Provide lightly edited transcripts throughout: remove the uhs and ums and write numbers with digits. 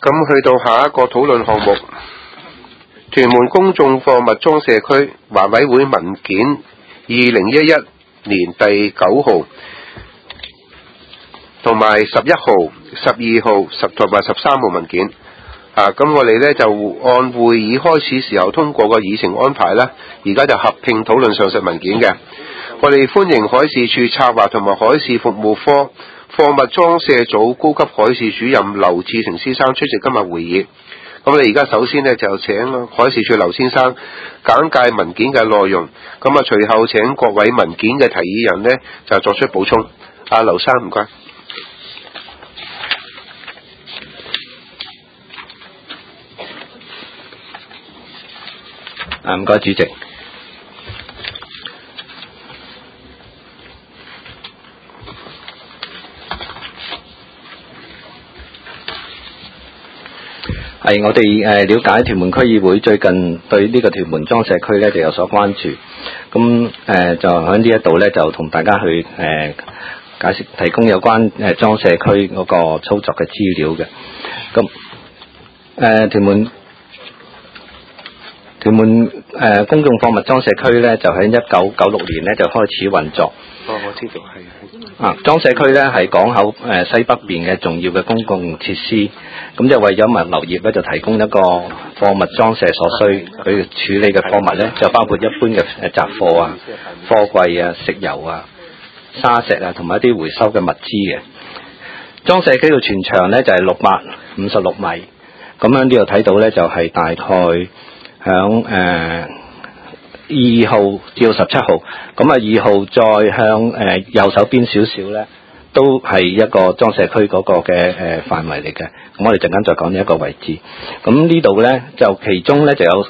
咁去到下一個討論項目，屯門公眾貨物裝卸區環委會文件2011年第9號同埋11號、12號同埋13號文件。咁我哋呢就按會議開始時候通過個議程安排啦，而家就合併討論上述文件嘅。我哋歡迎海事處策劃同埋海事服務科貨物裝卸組高級海事主任劉志成先生出席今日會議。咁我哋而家首先呢就請海事處劉先生簡介文件嘅內容，咁啊隨後請各位文件嘅提議人呢就作出補充。劉生唔該。 唔該，主席。係我哋了解屯門區議會最近對呢個屯門裝卸區咧就有所關注，咁就喺呢一度咧就同大家去解釋提供有關裝卸區嗰個操作嘅資料嘅。咁屯門公眾貨物裝卸區咧就喺1996年咧就開始運作。 我知道係。 裝卸區咧係港口西北邊嘅重要嘅公共設施，咁就為咗物流業咧就提供一個貨物裝卸所需，佢處理嘅貨物咧就包括一般嘅雜貨啊、貨櫃啊、食油啊、沙石啊同埋一啲回收嘅物資嘅。裝卸區嘅全長咧就係656米，咁喺呢度睇到咧就係大概響2號至到17號，咁2號再向右手邊少少咧，都係一個裝卸區嗰個嘅範圍嚟嘅。咁我哋陣間再講呢一個位置。咁呢度咧就其中咧就有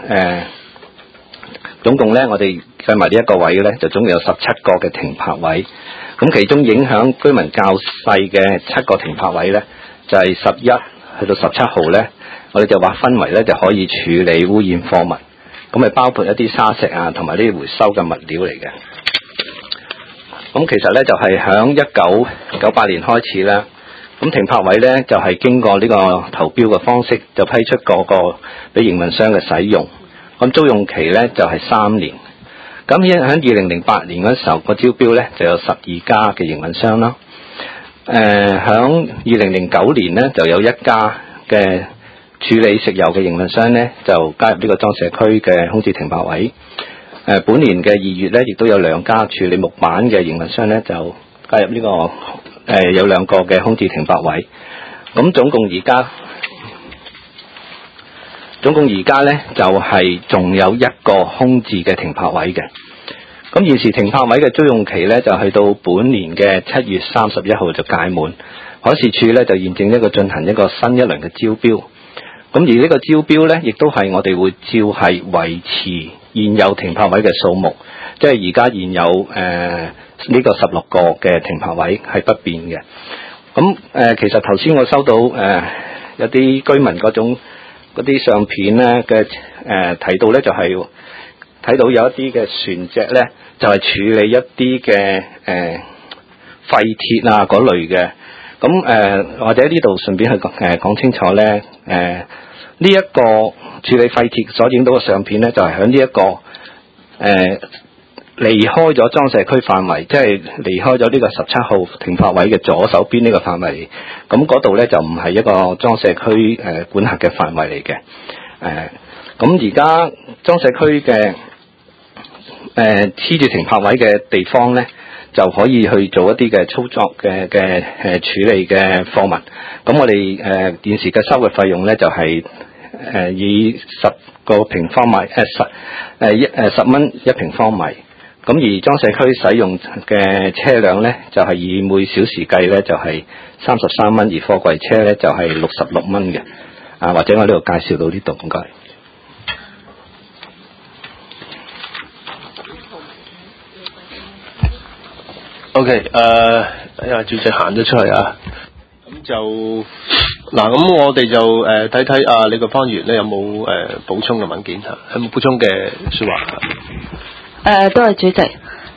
總共咧我哋計埋呢一個位咧，就總共有17個嘅停泊位。咁其中影響居民較細嘅7個停泊位咧，就係11去到17號咧，我哋就劃分為咧就可以處理污染貨物。咁咪包括一啲沙石啊，同埋呢啲回收嘅物料嚟嘅。咁其實咧就係響1998年開始啦。咁停泊位咧就係經過呢個投標嘅方式，就批出個俾營運商嘅使用。咁租用期咧就係3年。咁喺2008年嗰時候個招標咧就有12家嘅營運商啦。響2009年咧就有1家嘅處理食油嘅營運商呢，就加入呢個裝卸區嘅空置停泊位。本年嘅2月呢，亦都有2家處理木板嘅營運商呢，就加入呢個有2個嘅空置停泊位。咁總共而家呢，就係仲有1個空置嘅停泊位嘅。咁現時停泊位嘅租用期呢，就去到本年嘅7月31號就屆滿。海事處呢，就現正進行一個新一輪嘅招標。咁而呢個招標呢，亦都係我哋會照係維持現有停泊位嘅數目，即係而家現有呢個16個嘅停泊位係不變嘅。咁其實頭先我收到有啲居民嗰啲相片呢嘅提到呢，就係睇到有一啲嘅船隻呢，就係處理一啲嘅廢鐵啊嗰類嘅。咁或者呢度順便去講清楚呢，呢一個處理廢鐵所影到嘅相片呢，就係喺呢一個離開咗裝卸區範圍，即係離開咗呢個17號停泊位嘅左手邊呢個範圍。咁嗰度呢，就唔係一個裝卸區管轄嘅範圍嚟嘅。咁而家裝卸區嘅黐住停泊位嘅地方呢，就可以去做一啲嘅操作嘅處理嘅貨物。咁我哋現時嘅收嘅費用呢，就係以10個平方米10蚊1平方米。咁而裝卸區使用嘅車輛呢，就係以每小時計呢，就係33蚊，而貨櫃車呢，就係66蚊嘅。或者我呢度介紹到呢度，唔該。 OK， 主席行咗出嚟啊，咁就咁我哋就睇睇李國芳議員咧有冇補充嘅文件嚇，有冇補充嘅説話？ 多謝主席。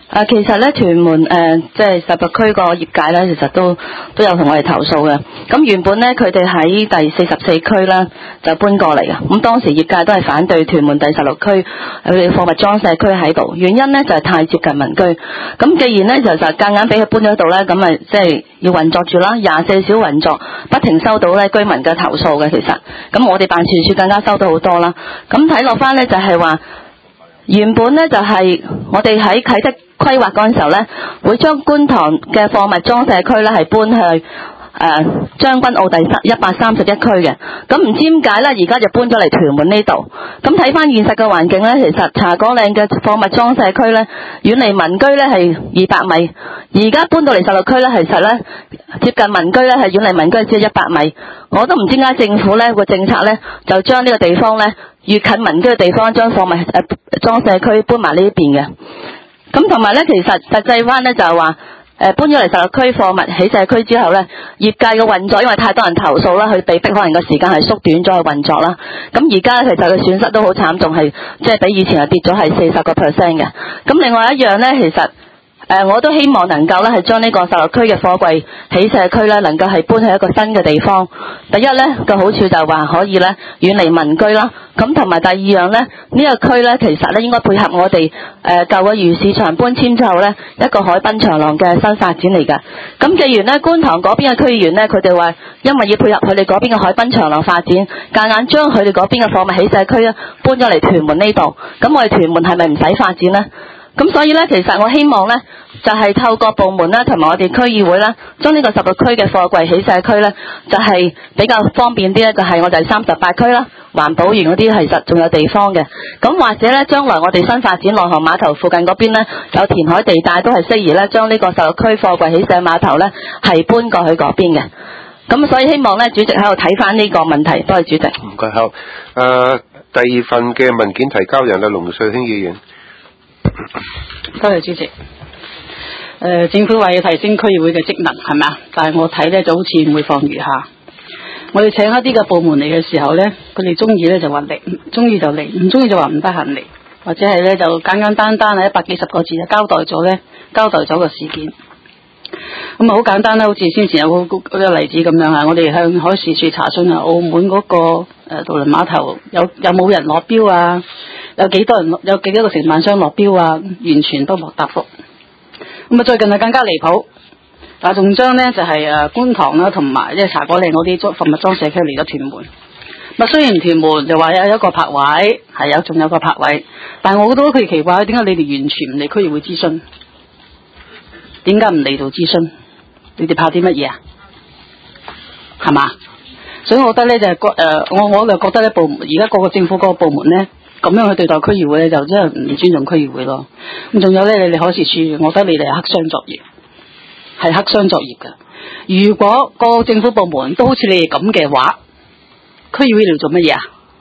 其實咧屯門即係16區個業界咧，其實都有同我哋投訴嘅。咁原本咧佢哋喺第44區啦就搬過嚟嘅。咁當時業界都係反對屯門第16區佢哋貨物裝卸區喺度，原因咧就係太接近民居。咁既然咧就夾硬俾佢搬咗度咧，咁咪即係要運作住啦，24小時運作，不停收到咧居民嘅投訴嘅。其實咁我哋辦事處更加收到好多啦。咁睇落翻咧就係話。原本咧就係我哋喺啟德規劃嗰陣時候咧，會將觀塘嘅貨物裝卸區咧係搬去將軍澳第131區嘅。咁唔知點解咧，而家就搬咗嚟屯門呢度。咁睇翻現實嘅環境咧，其實茶果嶺嘅貨物裝卸區咧，遠離民居咧係200米，而家搬到嚟16區咧，其實咧接近民居咧係遠離民居只係100米。我都唔知點解政府咧個政策咧就將呢個地方咧越近民居嘅地方，將貨物裝卸區搬埋呢邊嘅。咁同埋咧，其實實際翻咧就係話搬咗嚟16區貨物起卸區之後咧，業界嘅運作因為太多人投訴啦，佢被逼可能個時間係縮短咗去運作啦。咁而家其實佢損失都好慘重，係即係比以前係跌咗係40%嘅。咁另外一樣咧，其實我都希望能夠咧係將呢個16區嘅貨櫃起卸區咧能夠係搬去一個新嘅地方。第一咧個好處就係話可以咧遠離民居啦。咁同埋第二樣咧，呢個區咧其實咧應該配合我哋舊嘅魚市場搬遷之後咧一個海濱長廊嘅新發展嚟㗎。咁既然咧觀塘嗰邊嘅區議員咧，佢哋話因為要配合佢哋嗰邊嘅海濱長廊發展，夾硬將佢哋嗰邊嘅貨物起卸區咧搬咗嚟屯門呢度。咁我哋屯門係咪唔使發展呢？咁所以咧，其實我希望咧，就係透過部門啦，同埋我哋區議會啦，將呢個16區嘅貨櫃起卸區咧，就係比較方便啲咧，就係我哋38區啦，環保園嗰啲其實仲有地方嘅。咁或者咧，將來我哋新發展內河碼頭附近嗰邊咧，有填海地帶都係適宜咧，將呢個16區貨櫃起卸碼頭咧係搬過去嗰邊嘅。咁所以希望咧，主席喺度睇翻呢個問題，多謝主席。 唔該，好。第二份嘅文件提交人係龍瑞興議員。 多謝主席。政府話要提升區議會嘅職能係咪啊？但係我睇咧就好似每況愈下。我哋請一啲嘅部門嚟嘅時候咧，佢哋中意咧就話嚟，唔中意就嚟，唔中意就話唔得閒嚟，或者係咧就簡簡單單係100幾10個字就交代咗個事件。咁啊好簡單啦，好似先前有個例子咁樣啊，我哋向海事處查詢啊，澳門嗰個渡輪碼頭有冇人落標啊？有幾多個承辦商落標啊？完全都冇答覆。咁啊最近啊更加離譜，嗱仲將咧就係觀塘啦同埋即係茶果嶺嗰啲貨物裝卸區嚟咗屯門。咁雖然屯門就話有一個泊位，仲有個泊位，但係我覺得佢奇怪，點解你哋完全唔嚟區議會諮詢？點解唔嚟到諮詢？你哋怕啲乜嘢啊？係嘛？所以我覺得咧就係我就覺得咧而家各個政府嗰個部門咧咁樣去對待區議會咧，就真係唔尊重區議會咯。咁仲有咧，你哋海事處，我覺得你哋係黑箱作業，係黑箱作業㗎。如果個政府部門都好似你哋咁嘅話，區議會嚟做乜嘢啊？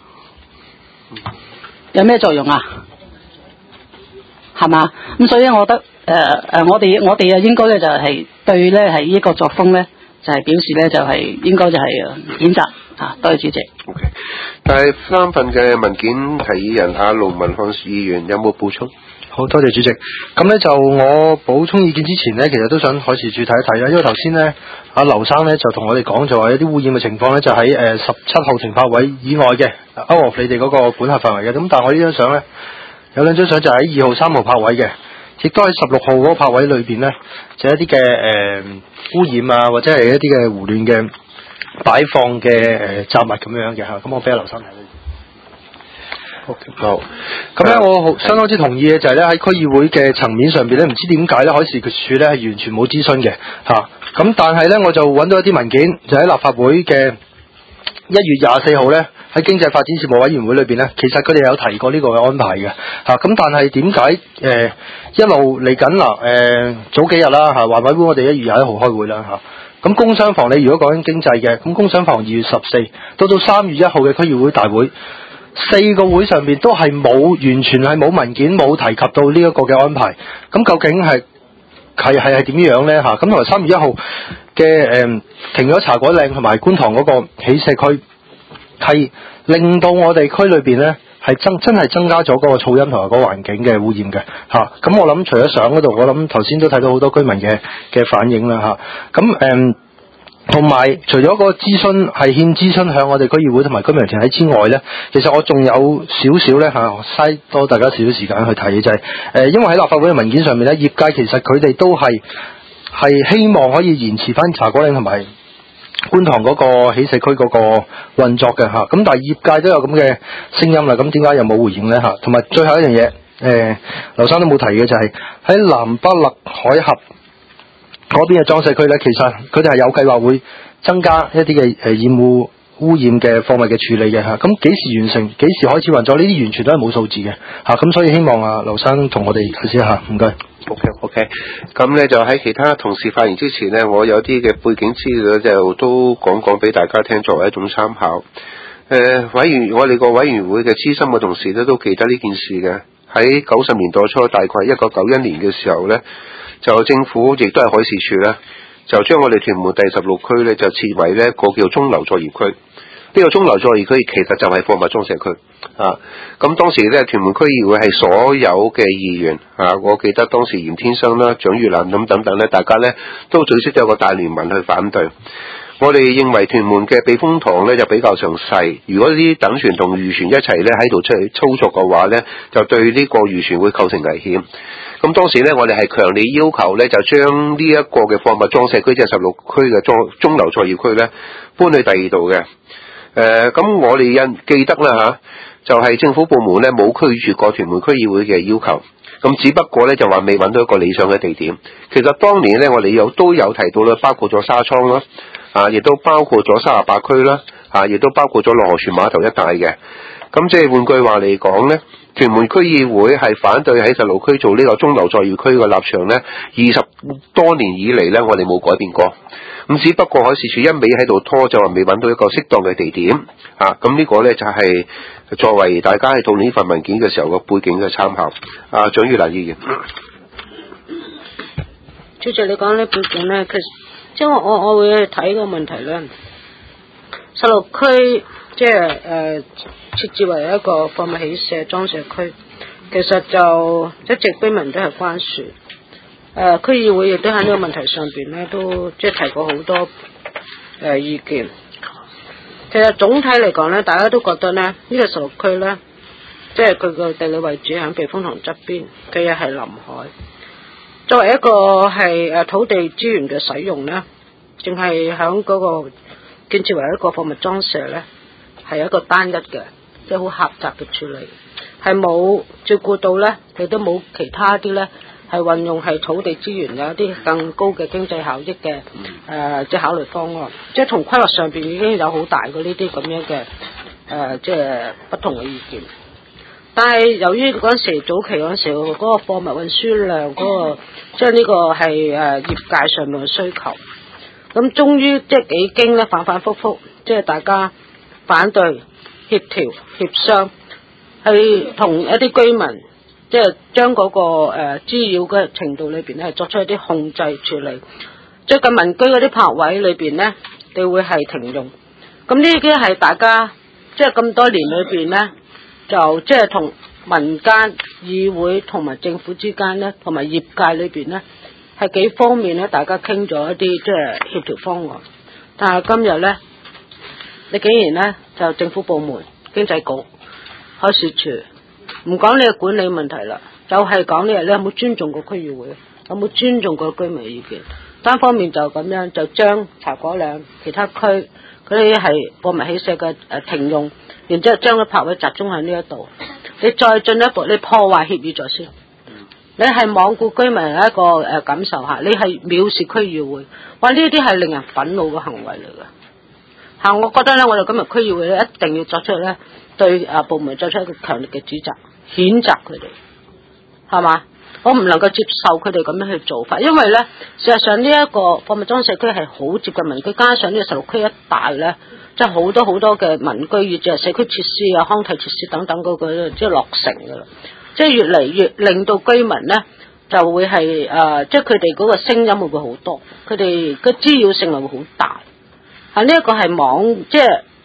有咩作用啊？係嘛？咁所以我覺得我哋啊應該咧就係對咧係呢個作風咧就係表示咧就係應該就係譴責啊！多謝主席。 OK， 第三份嘅文件提議人阿盧文漢議員有冇補充？ 好多謝主席。咁咧就我補充意見之前咧，其實都想海事處睇一睇啦，因為頭先咧阿劉生咧就同我哋講就話有啲污染嘅情況咧就喺17號停泊位以外嘅out of你哋嗰個管轄範圍嘅。咁但係我呢張相咧有兩張相就喺2號、3號泊位嘅，亦都喺16號嗰個泊位裏邊咧就一啲嘅污染啊，或者係一啲嘅胡亂嘅擺放嘅雜物咁樣嘅嚇。咁我俾阿劉生睇。好，咁咧我相當之同意嘅就係咧喺區議會嘅層面上邊咧，唔知點解咧海事處咧係完全冇諮詢嘅嚇。咁但係咧我就揾到一啲文件，就喺立法會嘅1月24號咧喺經濟發展事務委員會裏邊咧，其實佢哋有提過呢個嘅安排嘅嚇。咁但係點解一路嚟緊嗱早幾日啦嚇，環委會我哋1月21號開會啦嚇。咁工商房你如果講緊經濟嘅，咁工商房2月14到3月1號嘅區議會大會。4個會上邊都係完全係冇文件冇提及到呢一個嘅安排，咁究竟係點樣呢？嚇？咁同埋3月1號嘅停咗茶果嶺同埋觀塘嗰個起卸區，係令到我哋區裏邊呢係真係增加咗嗰個噪音同埋嗰個環境嘅污染嘅嚇。咁我諗除咗相嗰度，我諗頭先都睇到好多居民嘅反應啦嚇。咁同埋除咗個諮詢係欠諮詢向我哋區議會同埋居民團體之外咧，其實我仲有少少咧嘥多大家少少時間去睇，就係因為喺立法會嘅文件上面咧，業界其實佢哋都係希望可以延遲翻茶果嶺同埋觀塘嗰個起社區嗰個運作嘅嚇。咁但係業界都有咁嘅聲音啦，咁點解又冇回應咧嚇？同埋最後一樣嘢，劉生都冇提嘅就係喺南北勒海峽嗰邊嘅裝卸區咧，其實佢哋係有計劃會增加一啲嘅染污染嘅貨物嘅處理嘅嚇。咁幾時完成？幾時開始運作？呢啲完全都係冇數字嘅嚇。咁所以希望劉生同我哋解釋一下，唔該。 OK， 咁咧就喺其他同事發言之前呢，我有啲嘅背景資料就都講俾大家聽，作為一種參考。我哋個委員會嘅資深嘅同事咧都記得呢件事嘅。喺90年代初，大概1991年嘅時候呢，就政府亦都係海事處咧，就將我哋屯門第16區咧就設為呢一個叫中流作業區。呢個中流作業區其實就係貨物裝卸區啊。咁當時咧屯門區議會係所有嘅議員啊，我記得當時嚴天生啦、蔣玉蘭咁等等咧，大家咧都組織咗個大聯盟去反對。我哋認為屯門嘅避風塘咧就比較上細，如果呢啲等船同漁船一齊咧喺度出去操作嘅話咧，就對呢個漁船會構成危險。咁當時咧，我哋係強烈要求咧，就將呢一個嘅貨物裝卸區，即係16區嘅中流作業區咧，搬去第二度嘅。咁我哋記得啦就係政府部門咧冇拒絕過屯門區議會嘅要求，咁只不過咧就話未揾到一個理想嘅地點。其實當年咧我哋都有提到啦，包括咗沙倉啦，亦都包括咗38區啦，亦都包括咗羅河船碼頭一帶嘅。咁即係換句話嚟講咧，屯門區議會係反對喺16區做呢個中流作業區嘅立場咧，20多年以嚟咧我哋冇改變過。咁只不過海事處一味喺度拖，就話未揾到一個適當嘅地點咁呢個咧就係作為大家喺討論呢份文件嘅時候個背景嘅參考。蔣玉蘭議員， 主席你講呢背景咧，其實即係我會去睇個問題咧，16區即係設置為一個貨物起卸裝卸區，其實就一直居民都係關注。區議會亦都喺呢個問題上邊咧，都即係提過好多意見。其實總體嚟講咧，大家都覺得咧，呢個16區咧，即係佢個地理位置喺避風塘側邊，佢又係臨海。作為一個係土地資源嘅使用咧，淨係喺嗰個建設為一個貨物裝卸咧，係一個單一嘅，即係好狹窄嘅處理，係冇照顧到咧，亦都冇其他啲咧。係運用係土地資源有一啲更高嘅經濟效益嘅即係考慮方案，即係同規劃上邊已經有好大嘅呢啲咁樣嘅即係不同嘅意見。但係由於嗰陣時早期嗰陣時嗰個貨物運輸量嗰個即係呢個係業界上面嘅需求，咁終於即係幾經咧反反覆覆，即係大家反對協調協商，係同一啲居民。即係將嗰個滋擾嘅程度裏邊咧，作出一啲控制處理。最近民居嗰啲泊位裏邊咧，你會係停用。咁呢啲係大家即係咁多年裏邊咧，就即係同民間議會同埋政府之間咧，同埋業界裏邊咧，係幾方面咧，大家傾咗一啲即係協調方案。但係今日咧，你竟然咧就政府部門、經濟局、海事處。唔講你嘅管理問題啦，就係講你有冇尊重過區議會，有冇尊重過居民意見。單方面就咁樣就將茶果嶺其他區嗰啲係貨物起卸嘅停用，然之後將個泊位集中喺呢一度。你再進一步，你破壞協議咗先，你係罔顧居民一個感受下，你係藐視區議會。哇！呢啲係令人憤怒嘅行為嚟㗎。我覺得咧，我哋今日區議會咧一定要作出咧對部門作出一個強烈嘅指責。譴責佢哋，係嘛？我唔能夠接受佢哋咁樣去做法，因為咧，事實上呢一個貨物裝卸區係好接近民居，加上呢個16區一帶咧，即係好多好多嘅民居，以至係社區設施啊、康體設施等等嗰個，即係落成噶啦，即係越嚟越令到居民咧就會係即係佢哋嗰個聲音會好多，佢哋個滋擾性係會好大。呢一個係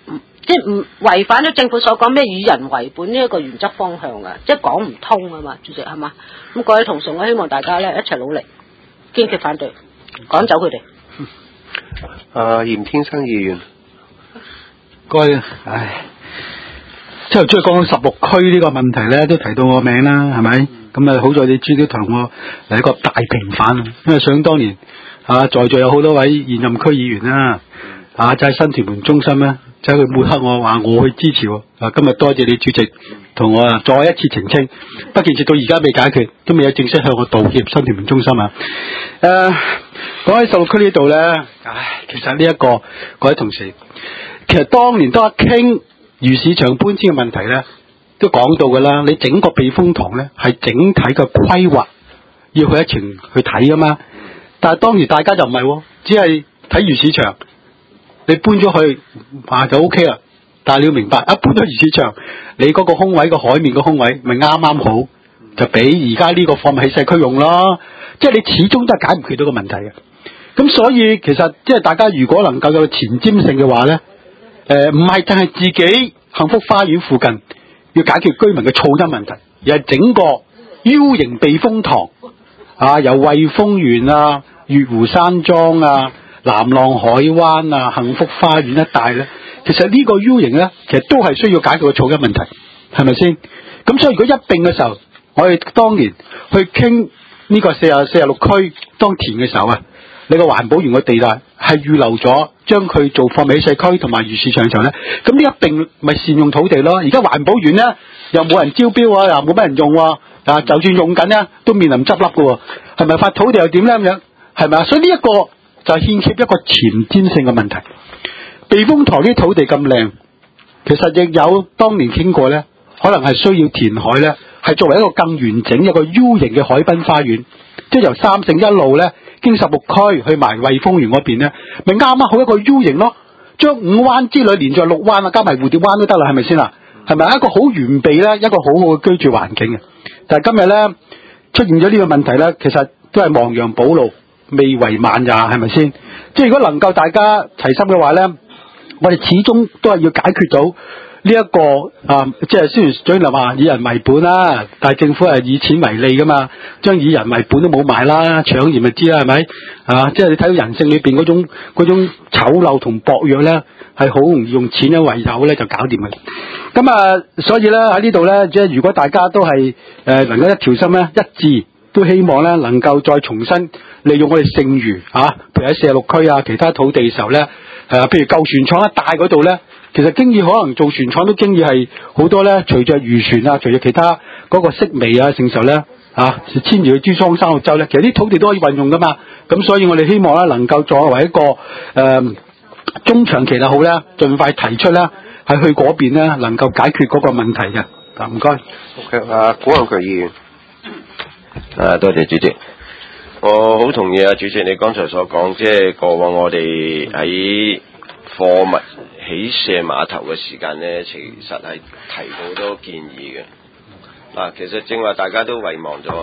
即係唔違反咗政府所講咩以人為本呢一個原則方向啊，即係講唔通啊嘛，主席係嘛？咁各位同事，我希望大家咧一齊努力，堅決反對，趕走佢哋。 嚴天生議員， 各位，即係中意講16區呢個問題咧，都提到我名啦，係咪？咁啊，好在你都同我嚟一個大平反，因為想當年在座有好多位現任區議員啦，就喺新屯門中心咧，走去抹黑我，話我去支持喎。今日多謝你主席同我再一次澄清，不過直到而家未解決，都未有正式向我道歉。新屯門中心啊，講起16區呢度咧，其實呢一個各位同事，其實當年都一傾魚市場搬遷嘅問題咧，都講到㗎啦。你整個避風塘咧係整體嘅規劃要去一程去睇㗎嘛，但係當時大家就唔係喎，只係睇魚市場，你搬咗去就 OK 啦。但係你要明白，一搬咗魚市場，你嗰個空位個海面個空位咪啱啱好，就俾而家呢個貨物起勢區用咯。即係你始終都係解唔決到個問題嘅。咁所以其實即係大家如果能夠有前瞻性嘅話咧，唔係淨係自己幸福花園附近要解決居民嘅噪音問題，而係整個 U 型避風塘由惠豐園啊、月湖山莊啊、南浪海灣啊、幸福花園一帶咧，其實呢個 U 型咧，其實都係需要解決個噪音問題，係咪先？咁所以如果一併嘅時候，我哋當年去傾呢個46區當填嘅時候啊，你個環保園個地帶係預留咗將佢做貨尾社區同埋魚市場嘅時候咧，咁呢一併咪善用土地咯。而家環保園咧又冇人招標啊，又冇乜人用喎，就算用緊咧都面臨執笠嘅喎，係咪發土地又點咧咁樣？係咪啊？所以呢一個就係牽涉一個前瞻性嘅問題。避風塘啲土地咁靚，其實亦有當年傾過咧，可能係需要填海咧，係作為一個更完整一個 U 型嘅海濱花園，即係由三聖一路咧經16區去埋惠豐園嗰邊咧，咪啱啱好一個 U 型咯，將5灣之類連在6灣啊，加埋蝴蝶灣都得啦，係咪先啊？係咪一個好完備咧，一個好好嘅居住環境嘅？但係今日咧出現咗呢個問題咧，其實都係亡羊補牢，未為晚也，係咪先？即係如果能夠大家齊心嘅話咧，我哋始終都係要解決到呢一個即係雖然總言話以人為本啦，但係政府係以錢為利噶嘛，將以人為本都冇埋啦，搶完咪知啦，係咪？即係你睇到人性裏邊嗰種醜陋同薄弱咧，係好容易用錢嘅為由咧就搞掂嘅。咁所以咧喺呢度咧，即係如果大家都係能夠一條心咧一致，都希望咧能夠再重新利用我哋剩餘譬如喺46區其他土地嘅時候咧，譬如舊船廠一帶嗰度咧，其實經已可能做船廠都經已係好多咧，隨着漁船隨着其他嗰個式微成時候咧遷移去珠江三角洲咧，其實啲土地都可以運用噶嘛。咁所以我哋希望咧能夠作為一個中長期好咧，盡快提出咧係去嗰邊咧能夠解決嗰個問題嘅。唔該。 OK，古漢強議員。 多謝主席。我好同意主席你剛才所講，即係過往我哋喺貨物起卸碼頭嘅時間呢，其實係提過好多建議嘅。其實正話大家都遺忘咗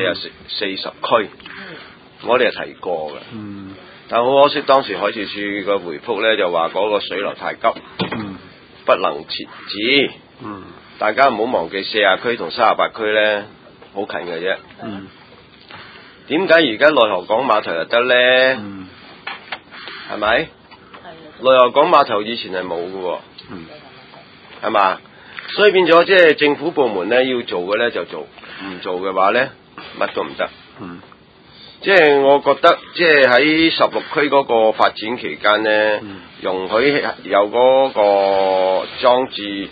40區，我哋係提過嘅。但好可惜，當時海事處個回覆呢，就話嗰個水流太急，不能設置。大家唔好忘記40區同38區呢，好近嘅啫。點解而家內河港碼頭又得呢？係咪？內河港碼頭以前係冇嘅喎，係嘛？所以變咗即係政府部門咧要做嘅咧就做，唔做嘅話咧乜都唔得。即係我覺得即係喺16區嗰個發展期間咧，容許有嗰個裝置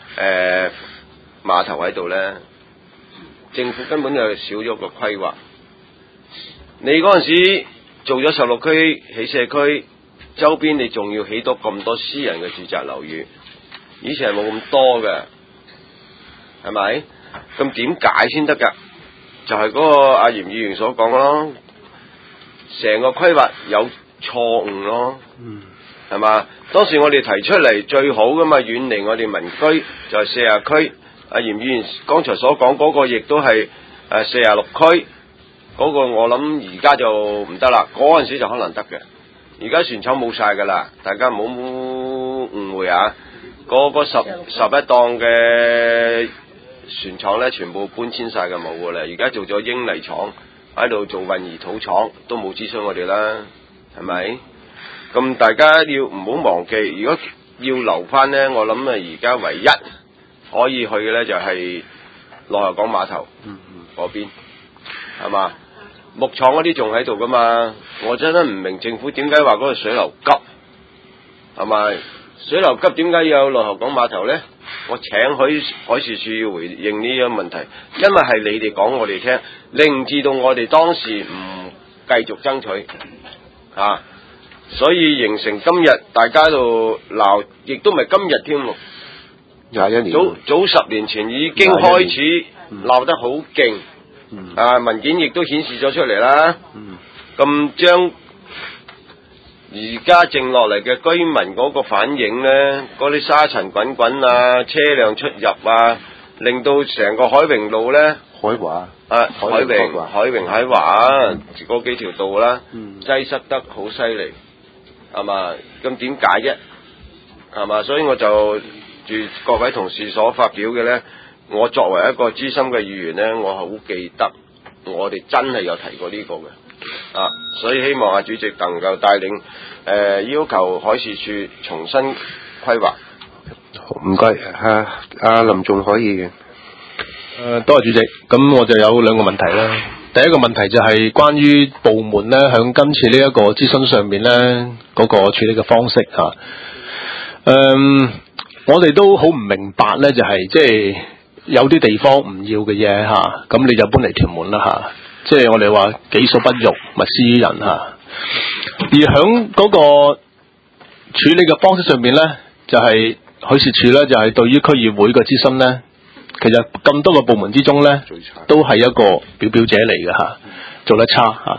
碼頭喺度咧，政府根本就少咗個規劃。你嗰陣時做咗16區起社區，周邊你仲要起多咁多私人嘅住宅樓宇，以前係冇咁多嘅，係咪？咁點解先得㗎？就係嗰個阿嚴議員所講咯，成個規劃有錯誤咯，係嘛？當時我哋提出嚟最好㗎嘛，遠離我哋民居就係40區。阿嚴議員剛才所講嗰個亦都係46區。嗰個我諗而家就唔得啦，嗰陣時就可能得嘅。而家船廠冇晒㗎啦，大家唔好誤會啊！ 嗰11檔嘅船廠咧，全部搬遷晒嘅冇㗎啦。而家做咗英泥廠喺度做混凝土廠，都冇諮詢我哋啦，係咪？咁大家要唔好忘記，如果要留翻咧，我諗啊，而家唯一可以去嘅咧就係內河港碼頭嗰邊，係嘛？木廠嗰啲仲喺度噶嘛？我真係唔明政府點解話嗰個水流急，係咪？水流急點解要有內河港碼頭咧？我請海事處要回應呢個問題，因為係你哋講我哋聽，令至到我哋當時唔繼續爭取啊，所以形成今日大家度鬧，亦都唔係今日添喎，21年，早10年前已經開始鬧得好勁。啊！文件亦都顯示咗出嚟啦。咁將而家剩落嚟嘅居民嗰個反應呢，嗰啲沙塵滾滾啊，車輛出入啊，令到成個海榮路呢，海華嗰幾條道啦，擠塞得好犀利，係嘛？咁點解啫？係嘛？所以我就住各位同事所發表嘅呢。我作為一個資深嘅議員呢，我好記得我哋真係有提過呢個嘅，所以希望阿主席能夠帶領要求海事處重新規劃。 唔該，阿林仲可以嘅。 多謝主席。咁我就有兩個問題啦。第一個問題就係關於部門呢，響今次呢一個諮詢上面呢，嗰個處理嘅方式我哋都好唔明白呢，就係即係。有啲地方唔要嘅嘢咁你就搬嚟屯門啦即係我哋話己所不欲，勿施於人而響嗰個處理嘅方式上面咧，就係海事處咧，就係對於區議會嘅諮詢咧，其實咁多個部門之中咧，都係一個表者嚟嘅做得差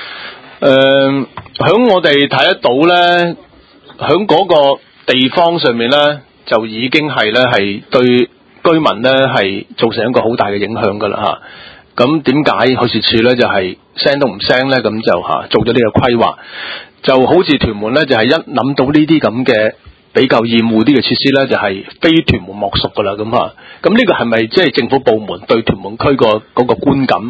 響我哋睇得到咧，響嗰個地方上面咧，就已經係咧係對居民咧係造成一個好大嘅影響㗎啦咁點解海事處咧就係聲都唔聲咧？咁就做咗呢個規劃，就好似屯門咧就係一諗到呢啲咁嘅比較厭惡啲嘅設施咧，就係非屯門莫屬㗎啦咁咁呢個係咪即係政府部門對屯門區個嗰個觀感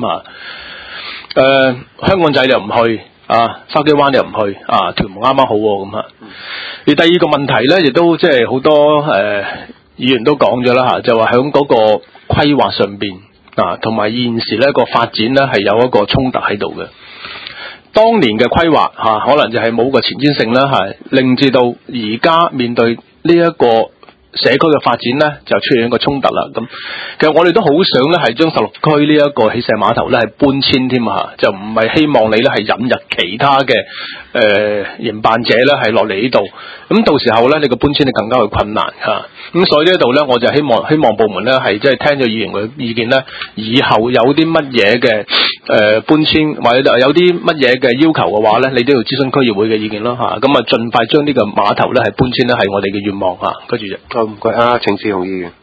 香港仔你又唔去筲箕灣你又唔去屯門啱啱好咁而第二個問題咧，亦都即係好多議員都講咗啦就話喺嗰個規劃上邊同埋現時呢個發展呢係有一個衝突喺度嘅。當年嘅規劃可能就係冇個前瞻性啦令至到而家面對呢一個社區嘅發展呢，就出現一個衝突啦。咁其實我哋都好想呢係將16區呢一個起石碼頭呢係搬遷添就唔係希望你呢係引入其他嘅營辦者呢係落嚟呢度。咁到時候呢，你個搬遷就更加會困難咁所以呢度呢，我就希望部門呢係即係聽咗議員嘅意見呢，以後有啲乜嘢嘅搬遷或者有啲乜嘢嘅要求嘅話呢，你都要諮詢區議會嘅意見咯咁盡快將呢個碼頭呢係搬遷呢係我哋嘅願望跟住就唔該程志雄議員。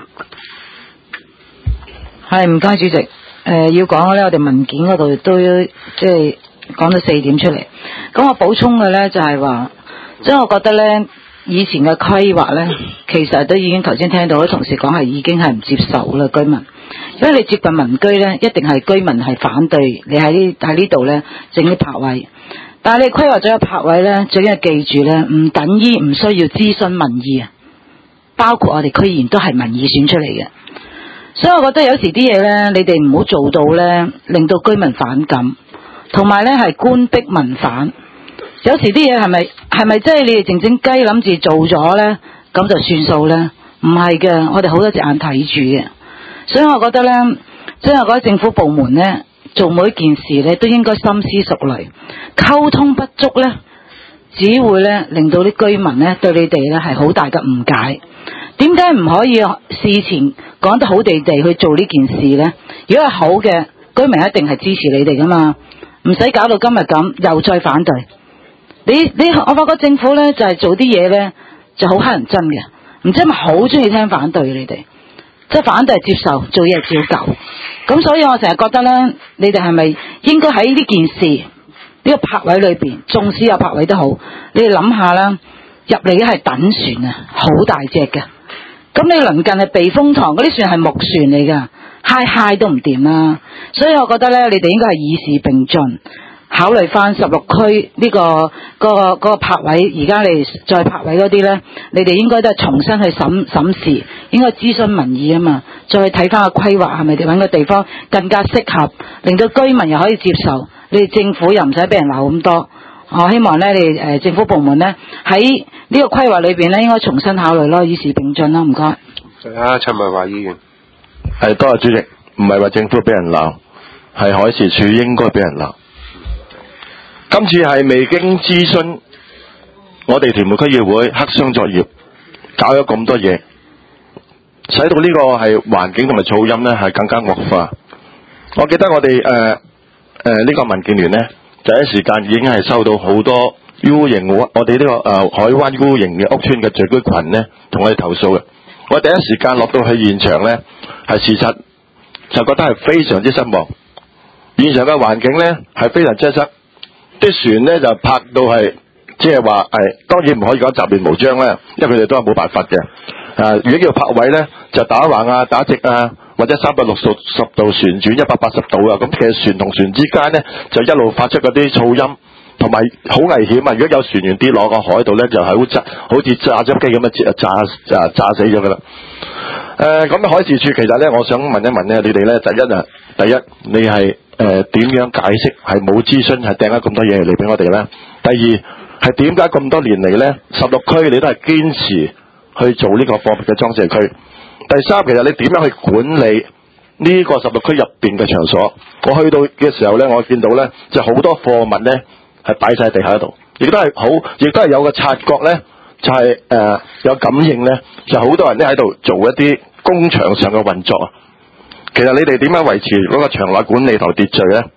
係唔該主席。要講咧，我哋文件嗰度都即係講咗4點出嚟。咁我補充嘅咧就係話，即係我覺得咧，以前嘅規劃咧，其實都已經頭先聽到啲同事講係已經係唔接受啦居民，因為你接近民居咧，一定係居民係反對你喺呢度咧整啲泊位。但係你規劃咗個泊位咧，最緊要記住咧，唔等於唔需要諮詢民意包括我哋區議員都係民意選出嚟嘅。所以我覺得有時啲嘢咧，你哋唔好做到咧，令到居民反感，同埋咧係官逼民反。有時啲嘢係咪即係你哋靜靜雞諗住做咗咧，咁就算數咧？唔係嘅，我哋好多隻眼睇住嘅。所以我覺得咧，即係我覺得政府部門咧做每一件事咧，都應該深思熟慮。溝通不足咧，只會咧令到啲居民咧對你哋咧係好大嘅誤解。點解唔可以事前講得好地地去做呢件事呢？如果係好嘅，居民一定係支持你哋噶嘛，唔使搞到今日咁又再反對。我發覺政府呢就係做啲嘢呢就好乞人憎嘅，唔知係咪好中意聽反對你哋，即係反對係接受，做嘢係照舊。咁所以我成日覺得呢，你哋係咪應該喺呢件事呢個泊位裏邊，縱使有泊位都好，你哋諗下啦。 入嚟嘅係躉船啊，好大隻嘅。咁你鄰近係避風塘嗰啲船係木船嚟㗎，嗨都唔掂啊！所以我覺得咧，你哋應該係以事並進，考慮翻16區呢個泊位，而家你再泊位嗰啲咧，你哋應該都係重新去審視，應該諮詢民意啊嘛，再睇翻個規劃係咪揾個地方更加適合，令到居民又可以接受，你哋政府又唔使俾人鬧咁多。我希望咧，你政府部門咧喺呢個規劃裏邊咧，應該重新考慮咯，以事並進啦，唔該。 係啊，陳文華議員。 係多謝主席，唔係話政府俾人鬧，係海事處應該俾人鬧。今次係未經諮詢，我哋屯門區議會黑箱作業，搞咗咁多嘢，使到呢個係環境同埋噪音咧係更加惡化。我記得我哋呢個民建聯咧，第一時間已經係收到好多 U 型我哋呢個海灣 U 型嘅屋邨嘅聚居群咧，同我哋投訴嘅。我第一時間落到去現場咧，係事實就覺得係非常之失望。現場嘅環境咧係非常擠塞，啲船咧就泊到係即係話當然唔可以講雜亂無章啦，因為佢哋都係冇辦法嘅。如果叫泊位咧，就打橫啊、打直啊，或者360度旋轉180度啊，咁其實船同船之間咧就一路發出嗰啲噪音，同埋好危險啊！如果有船員跌落個海度咧，就係好似炸汁機咁樣炸死咗噶啦。咁海事處其實咧，我想問一問咧，你哋咧第一你係點樣解釋係冇諮詢係掟咗咁多嘢嚟俾我哋咧？第二係點解咁多年嚟咧16區你都係堅持去做呢個貨物嘅裝卸區？第三，其實你點樣去管理呢個16區入邊嘅場所？我去到嘅時候咧，我見到咧就好多貨物咧係擺晒喺地下度，亦都係有個察覺咧，就係有感應咧，就好多人咧喺度做一啲工場上嘅運作啊。其實你哋點樣維持嗰個場內管理同秩序咧？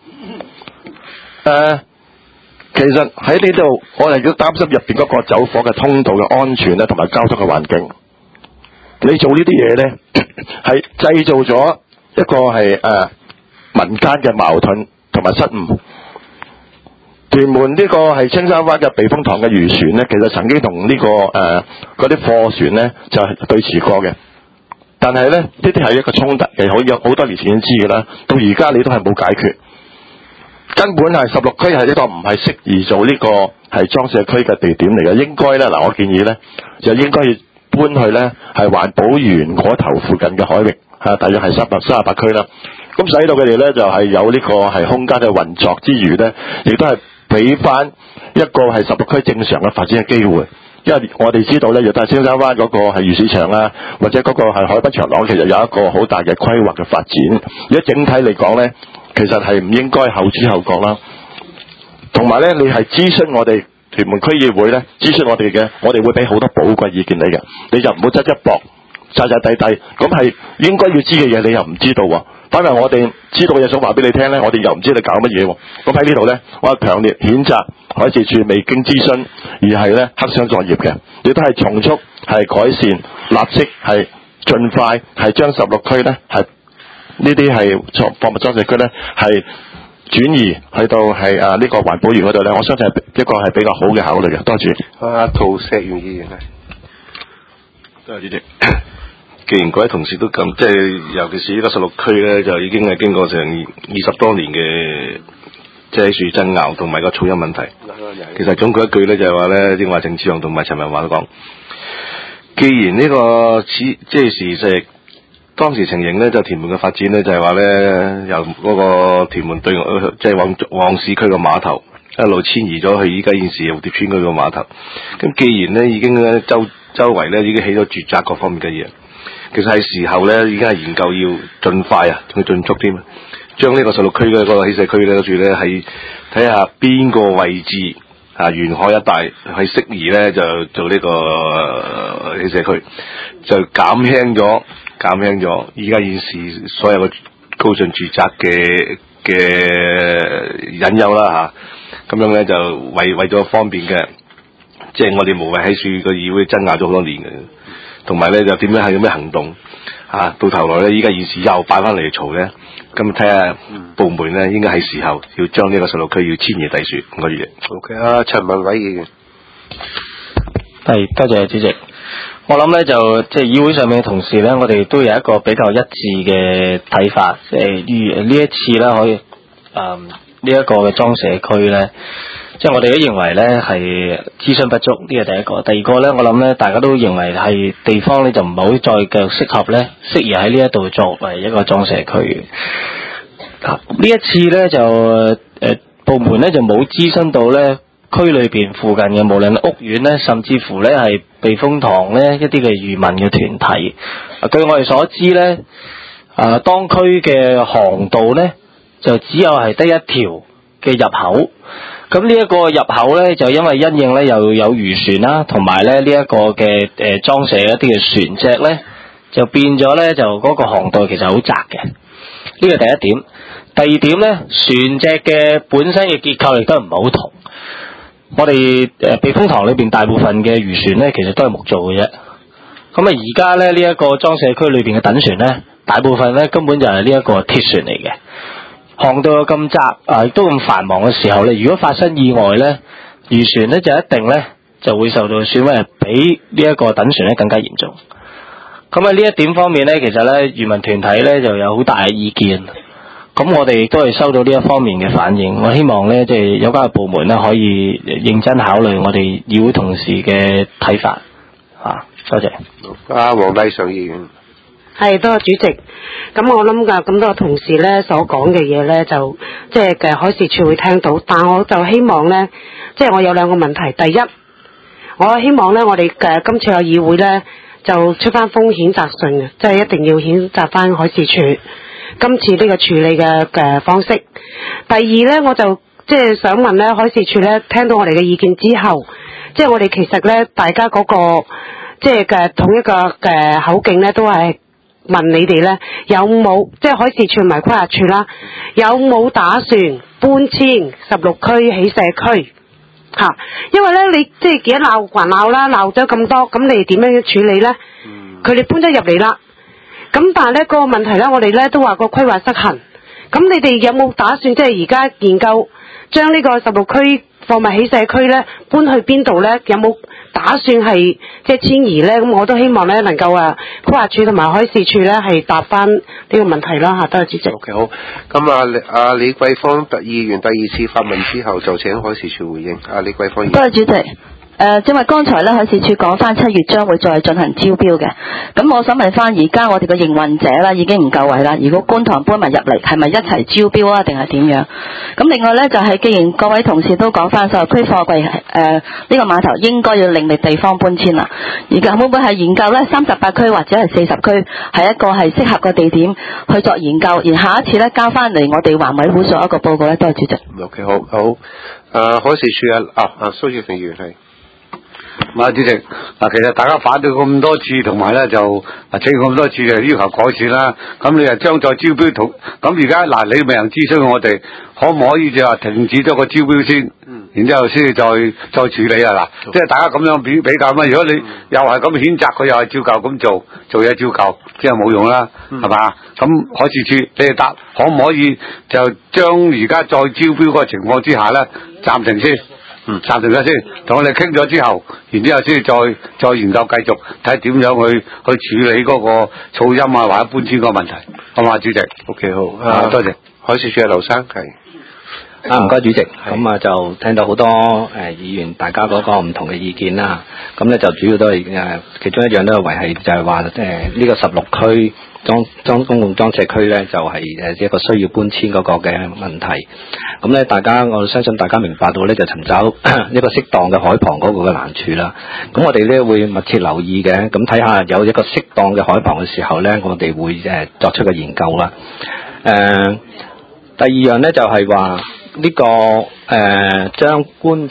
其實喺呢度我哋都擔心入邊嗰個走火嘅通道嘅安全咧，同埋交通嘅環境。你做呢啲嘢咧，係製造咗一個係民間嘅矛盾同埋失誤。屯門呢個係青山灣嘅避風塘嘅漁船咧，其實曾經同呢個嗰啲貨船咧就係對峙過嘅。但係咧，呢啲係一個衝突嘅，好多年前已經知嘅啦。到而家你都係冇解決，根本係16區係一個唔係適宜做呢個係裝卸區嘅地點嚟嘅。應該咧我建議咧就應該要搬去咧係環保園嗰頭附近嘅海域大約係338區啦。咁使到佢哋咧就係有呢個係空間嘅運作之餘咧，亦都係俾翻一個係16區正常嘅發展嘅機會。因為我哋知道咧，亦都係青山灣嗰個係魚市場啊，或者嗰個係海濱長廊，其實有一個好大嘅規劃嘅發展。如果整體嚟講咧，其實係唔應該後知後覺啦。同埋咧，你係諮詢我哋屯門區議會咧，諮詢我哋嘅，我哋會俾好多寶貴意見你嘅。你就唔好側一膊，曬曬地地，咁係應該要知嘅嘢，你又唔知道喎。反為我哋知道嘅嘢想話俾你聽咧，我哋又唔知你搞乜嘢喎。咁喺呢度咧，我係強烈譴責海事處未經諮詢而係咧黑箱作業嘅，亦都係從速係改善，立即係盡快係將16區咧係呢啲係貨物裝卸區咧係轉移去到係呢個環保園嗰度咧，我相信係一個係比較好嘅考慮嘅。多謝。 涂石元議員啊， 多謝主席。既然各位同事都咁，即係尤其是呢個16區咧，就已經係經過成20多年嘅即係喺處爭拗同埋個噪音問題。其實總括一句咧，就係話咧，正話鄭志雄同埋陳文華都講，既然呢個即係事實，當時情形咧，就屯門嘅發展咧，就係話咧，由嗰個屯門對即係往市區個碼頭一路遷移咗去依家現時蝴蝶村嗰個碼頭。咁既然咧已經咧周圍咧已經起咗住宅各方面嘅嘢。其實係時候咧，已經係研究要盡快去盡速添，將呢個16區嘅嗰個起卸區咧，跟住咧係睇下邊個位置沿海一帶係適宜咧就做呢個起卸區，就減輕咗依家現時所有嘅高進住宅嘅隱憂啦嚇，咁樣咧就為咗方便嘅，即係我哋無謂喺處個議會爭拗咗好多年嘅。同埋咧就點樣係有咩行動到頭來咧，依家現時又擺翻嚟嘈咧，咁睇下部門咧應該係時候要將呢個16區要遷移第樹。我預期。 OK 陳文偉議員。 係，多謝主席。我諗咧就即係議會上面嘅同事咧，我哋都有一個比較一致嘅睇法，即係呢一次咧可以呢一個嘅裝社區咧，即係我哋都認為咧係諮詢不足，呢個第一個。第二個咧，我諗咧大家都認為係地方咧就唔好再繼續適宜喺呢一度作為一個裝社區。呢一次咧就部門咧就冇諮詢到咧區裏邊附近嘅無論屋苑咧，甚至乎咧係避風塘咧一啲嘅漁民嘅團體。據我哋所知咧，當區嘅航道咧就只有係得一條嘅入口。咁呢一個入口咧就因為因應咧又有漁船啦，同埋咧呢一個嘅裝卸一啲嘅船隻咧，就變咗咧就嗰個航道其實好窄嘅。呢個第一點。第二點咧，船隻嘅本身嘅結構亦都唔係好同。我哋避風塘裏邊大部分嘅漁船咧，其實都係木造嘅啫。咁而家咧呢一個裝卸區裏邊嘅躉船咧，大部分咧根本就係呢一個鐵船嚟嘅。航道又咁窄亦都咁繁忙嘅時候咧，如果發生意外咧，漁船咧就一定咧就會受到損毀，比呢一個躉船咧更加嚴重。咁喺呢一點方面咧，其實咧漁民團體咧就有好大嘅意見。咁我哋亦都係收到呢一方面嘅反應，我希望咧即係有關嘅部門咧可以認真考慮我哋議會同事嘅睇法。多謝。 黃麗嫦議員。 係，多謝主席。咁我諗㗎，咁多同事咧所講嘅嘢咧，就即係嘅海事處會聽到，但我就希望咧，即係我有兩個問題。第一，我希望咧我哋嘅今次嘅議會咧就出翻風險責信嘅，即係一定要譴責翻海事處今次呢個處理嘅方式。第二咧，我就即係想問咧，海事處咧聽到我哋嘅意見之後，即係我哋其實咧大家嗰個即係嘅統一個嘅口徑咧，都係問你哋咧有冇即係海事處同埋規劃處啦，有冇打算搬遷16區起社區嚇？因為咧你即係幾多鬧還鬧啦，鬧咗咁多，咁你哋點樣處理咧？佢哋搬咗入嚟啦。咁但係咧個問題咧，我哋咧都話個規劃失衡。咁你哋有冇打算即係而家研究將呢個16區貨物起社區咧搬去邊度咧？有冇打算係即係遷移咧？咁我都希望咧能夠規劃處同埋海事處咧係答翻呢個問題啦嚇。多謝主席。 OK 好。咁李桂芳議員第二次發問之後，就請海事處回應。李桂芳議員。 多謝主席。因為剛才咧海事處講翻7月將會再進行招標嘅，咁我想問翻而家我哋嘅營運者啦已經唔夠位啦，如果觀塘搬埋入嚟，係咪一齊招標啊？定係點樣？咁另外咧就係既然各位同事都講翻16區貨櫃呢個碼頭應該要另覓地方搬遷啦，而家會唔會係研究咧38區或者係40區係一個係適合嘅地點去作研究，而下一次咧交翻嚟我哋環委會所一個報告咧？多謝主席。 OK 好，海事處蘇耀庭議員係。 主席，其實大家反對咁多次，同埋咧就請咁多次就要求改善啦。咁你又將再招標同咁而家你未能諮詢我哋，可唔可以就話停止咗個招標先？然之後先至再處理啊！嗱，即係大家咁樣比較嘛。如果你又係咁譴責佢，又係照舊咁做嘢照舊，即係冇用啦，係嘛？咁海事處你哋答可唔可以就將而家再招標嗰個情況之下咧暫停先？暫停咗先，同我哋傾咗之後，然之後先再研究繼續睇點樣去處理嗰個噪音或者搬遷個問題，好嘛，主席 ？OK 好，多謝。海事處劉生係。 唔該主席，咁就聽到好多議員大家嗰個唔同嘅意見啦。咁咧就主要都係其中一樣都係維係就係話呢個16區公共裝卸區咧就係一個需要搬遷嗰個嘅問題。咁咧我相信大家明白到咧就尋找一個適當嘅海旁嗰個嘅難處啦。咁我哋咧會密切留意嘅，咁睇下有一個適當嘅海旁嘅時候咧，我哋會作出個研究啦。第二樣咧就係話呢個將觀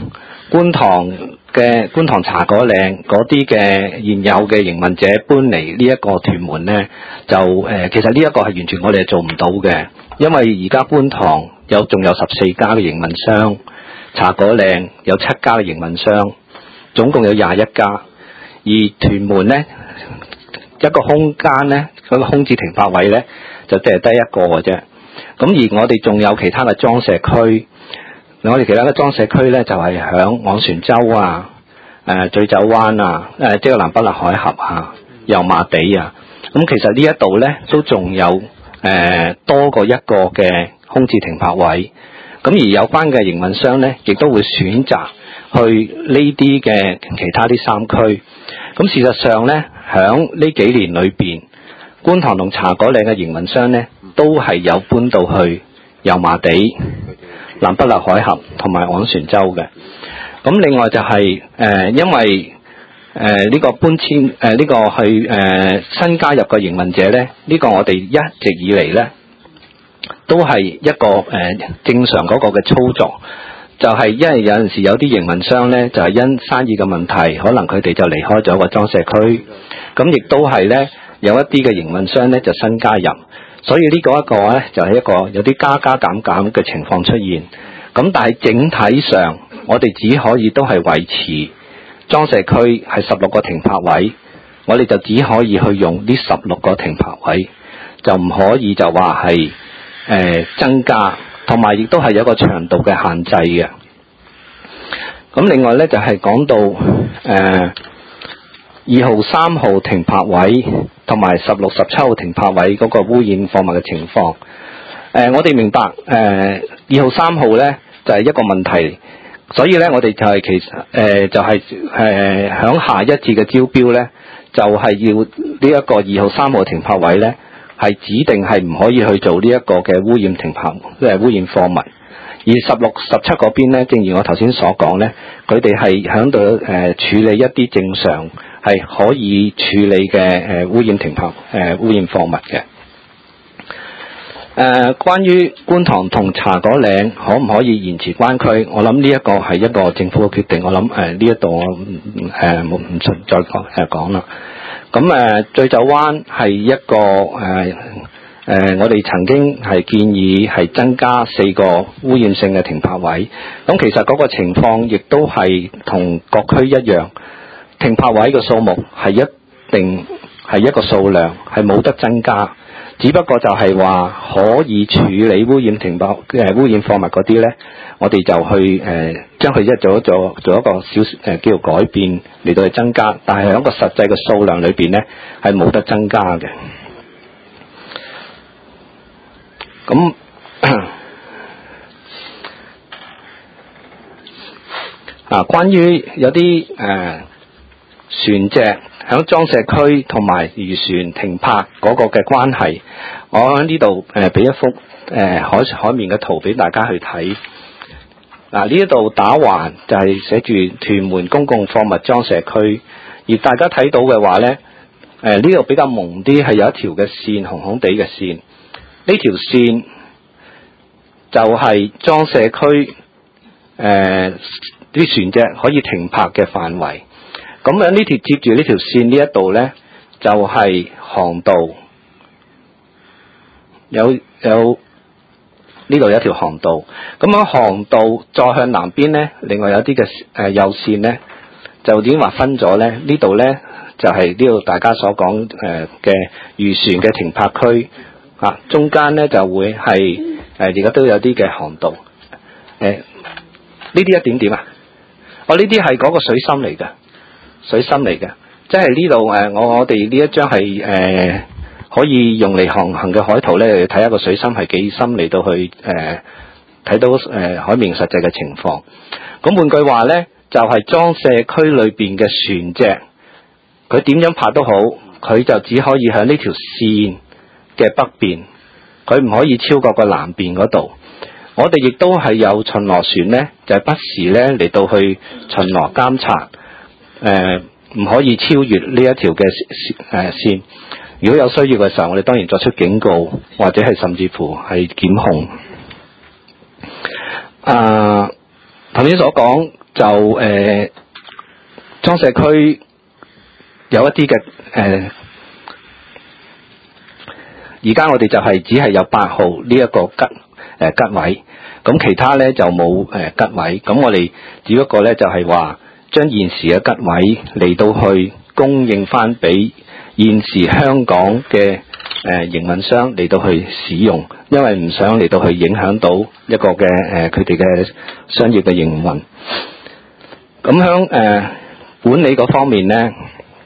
塘茶果嶺嗰啲嘅現有嘅營運者搬嚟呢一個屯門咧，就其實呢一個係完全我哋係做唔到嘅，因為而家觀塘仲有14家嘅營運商，茶果嶺有7家嘅營運商，總共有21家，而屯門咧一個空間咧嗰個空置停泊位咧就淨係得一個嘅啫。咁而我哋仲有其他嘅裝卸區，我哋其他嘅裝卸區咧就係響昂船洲醉酒灣啊，即係南北勒海峽啊、油麻地啊。咁其實呢一度咧都仲有多過一個嘅空置停泊位。咁而有關嘅營運商咧，亦都會選擇去呢啲嘅其他啲三區。咁事實上咧，響呢幾年裏邊，觀塘同茶果嶺嘅營運商咧，都係有搬到去油麻地、南北勒海峽同埋昂船洲嘅。咁另外就係因為呢個搬遷呢個去新加入嘅營運者咧，呢個我哋一直以嚟咧都係一個正常嗰個嘅操作，就係因為有陣時有啲營運商咧就係因生意嘅問題，可能佢哋就離開咗個裝卸區，咁亦都係咧有一啲嘅營運商咧就新加入，所以呢個一個咧就係一個有啲加加減減嘅情況出現。咁但係整體上我哋只可以都係維持裝卸區係16個停泊位，我哋就只可以去用呢16個停泊位，就唔可以就話係增加，同埋亦都係有個長度嘅限制嘅。咁另外咧就係講到2號、3號停泊位同埋16、17號停泊位嗰個污染貨物嘅情況。我哋明白2號、3號咧就係一個問題，所以咧我哋就係其實就係響下一次嘅招標咧，就係要呢一個2號、3號停泊位咧係指定係唔可以去做呢一個嘅污染停泊，即係污染貨物。而16、17嗰邊咧，正如我頭先所講咧，佢哋係響度處理一啲正常係可以處理嘅污染停泊污染貨物嘅。關於觀塘同茶果嶺可唔可以延遲關區，我諗呢一個係一個政府嘅決定，我諗呢一度我唔再講啦。咁醉酒灣係一個我哋曾經係建議係增加4個污染性嘅停泊位。咁其實嗰個情況亦都係同各區一樣，停泊位嘅數目係一定係一個數量，係冇得增加。只不過就係話可以處理污染停泊污染貨物嗰啲咧，我哋就去將佢做一個小叫做改變嚟到去增加，但係喺個實際嘅數量裏邊咧係冇得增加嘅。咁關於有啲船隻喺裝卸區同埋漁船停泊嗰個嘅關係，我喺呢度俾一幅海面嘅圖俾大家去睇。呢一度打橫就係寫住屯門公共貨物裝卸區，而大家睇到嘅話咧，呢度比較蒙啲，係有一條嘅線，紅紅地嘅線。呢條線就係裝卸區啲船隻可以停泊嘅範圍。咁樣呢條接住呢條線呢一度咧，就係航道，有呢度有一條航道。咁樣航道再向南邊咧，另外有啲嘅右線咧，就已經劃分咗咧。呢度咧就係呢度大家所講嘅漁船嘅停泊區。中間咧就會係而家都有啲嘅航道。呢啲一點點啊？呢啲係嗰個水深嚟嘅。水深嚟嘅，即係呢度我哋呢一張係可以用嚟航行嘅海圖咧，睇下個水深係幾深嚟到去睇到海面實際嘅情況。咁換句話咧，就係裝卸區裏邊嘅船隻，佢點樣泊都好，佢就只可以喺呢條線嘅北邊，佢唔可以超過個南邊嗰度。我哋亦都係有巡邏船咧，就係不時咧嚟到去巡邏監察。唔可以超越呢一條嘅線。如果有需要嘅時候，我哋當然作出警告，或者係甚至乎係檢控。頭先所講就裝卸區有一啲嘅而家我哋就係只係有8號呢一個吉位，咁其他咧就冇吉位。咁我哋只不過咧就係話，將現時嘅吉位嚟到去供應翻俾現時香港嘅營運商嚟到去使用，因為唔想嚟到去影響到一個嘅佢哋嘅商業嘅營運。咁響管理嗰方面咧，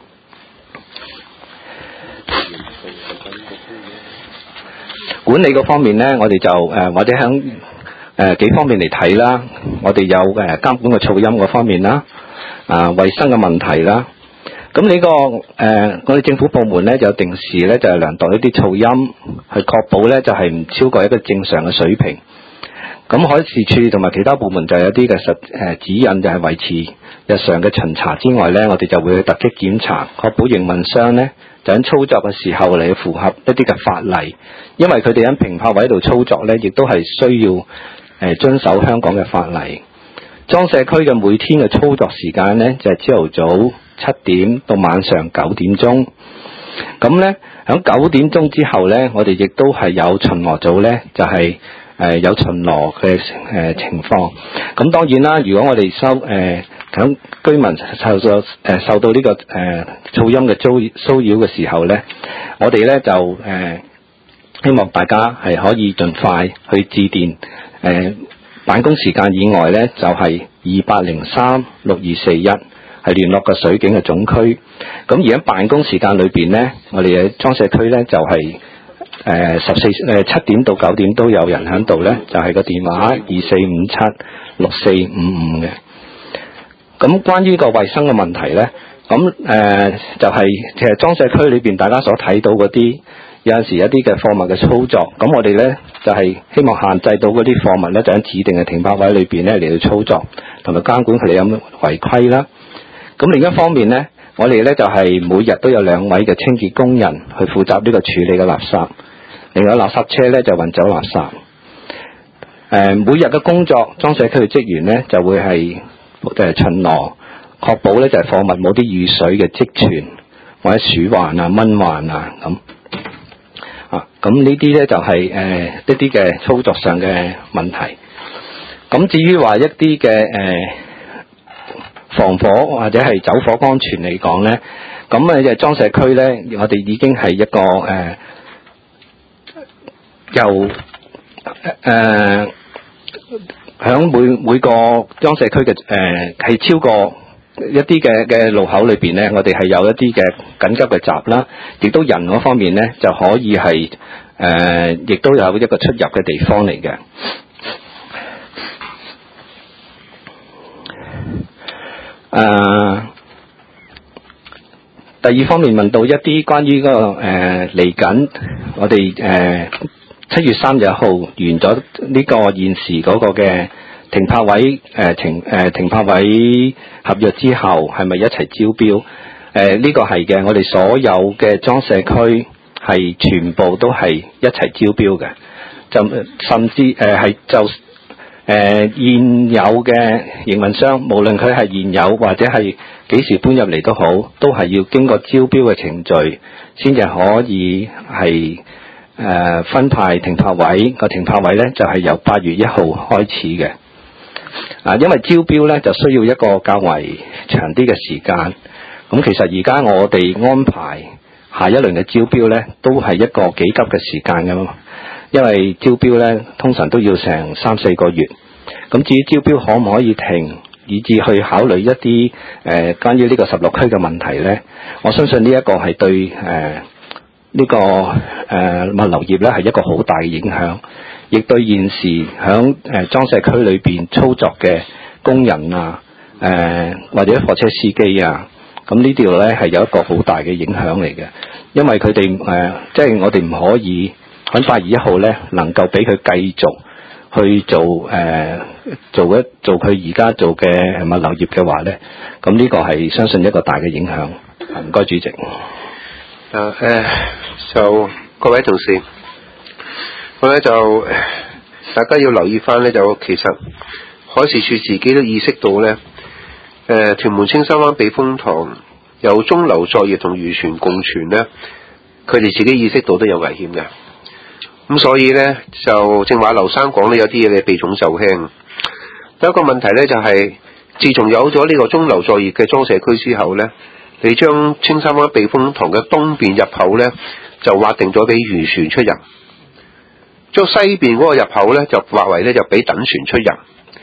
我哋就或者響幾方面嚟睇啦，我哋有監管嘅噪音嗰方面啦，衛生嘅問題啦。咁呢個我哋政府部門咧就定時咧就係量度一啲噪音，去確保咧就係唔超過一個正常嘅水平。咁海事處同埋其他部門就有啲嘅指引，就係維持日常嘅巡查之外咧，我哋就會去突擊檢查，確保營運商咧就喺操作嘅時候嚟符合一啲嘅法例，因為佢哋喺停泊位度操作咧，亦都係需要遵守香港嘅法例。裝卸區嘅每天嘅操作時間咧就係朝頭早7點到晚上9點鐘。咁咧喺9點鐘之後咧，我哋亦都係有巡邏組咧，就係有巡邏嘅情況。咁當然啦，如果我哋響居民受到呢個噪音嘅騷擾嘅時候咧，我哋咧就希望大家係可以盡快去致電辦公時間以外咧，就係2803-6241係聯絡個水警嘅總區。咁而喺辦公時間裏邊咧，我哋嘅裝卸區咧就係7點到9點都有人喺度咧，就係個電話2457-6455嘅。咁關於個衛生嘅問題咧，咁就係其實裝卸區裏邊大家所睇到嗰啲有陣時一啲嘅貨物嘅操作，咁我哋咧就係希望限制到嗰啲貨物咧就喺指定嘅停泊位裏邊咧嚟到操作，同埋監管佢哋有冇違規啦。咁另一方面咧，我哋咧就係每日都有2位嘅清潔工人去負責呢個處理嘅垃圾，另外垃圾車咧就運走垃圾。每日嘅工作，裝卸區嘅職員咧就會係巡邏，確保咧就係貨物冇啲雨水嘅積存或者鼠患啊、蚊患啊咁。咁呢啲咧就係一啲嘅操作上嘅問題。咁至於話一啲嘅防火或者係走火安全嚟講咧，咁就裝卸區咧，我哋已經係一個由響每個裝卸區嘅係超過一啲嘅路口裏邊咧，我哋係有一啲嘅緊急嘅閘啦，亦都人嗰方面咧就可以係亦都有一個出入嘅地方嚟嘅。第二方面問到一啲關於嗰個嚟緊，我哋7月3日號完咗呢個現時嗰個嘅停泊位停泊位合約之後，係咪一齊招標？呢個係嘅，我哋所有嘅裝卸區係全部都係一齊招標嘅，就甚至係現有嘅營運商，無論佢係現有或者係幾時搬入嚟都好，都係要經過招標嘅程序，先至可以係分派停泊位。個停泊位咧就係由8月1號開始嘅。因為招標咧就需要一個較為長啲嘅時間。咁其實而家我哋安排下一輪嘅招標咧，都係一個幾急嘅時間㗎嘛。因為招標咧通常都要成3-4個月。咁至於招標可唔可以停，以至去考慮一啲關於呢個16區嘅問題咧，我相信呢一個係對呢個物流業咧係一個好大嘅影響，亦對現時響裝卸區裏邊操作嘅工人啊，或者貨車司機啊，咁呢條咧係有一個好大嘅影響嚟嘅，因為佢哋即係我哋唔可以喺8月1號咧能夠俾佢繼續去做佢而家做嘅物流業嘅話咧，咁呢個係相信一個大嘅影響。唔該，主席。 就各位同事，我咧就大家要留意翻咧，就其實海事處自己都意識到咧，屯門青山灣避風塘有中流作業同漁船共存咧，佢哋自己意識到都有危險嘅。咁所以咧就正話劉生講咧，有啲嘢你避重就輕。第一個問題咧就係，自從有咗呢個中流作業嘅裝卸區之後咧，你將青山灣避風塘嘅東邊入口咧就劃定咗俾漁船出入，將西邊嗰個入口咧就劃為咧就俾躉船出入。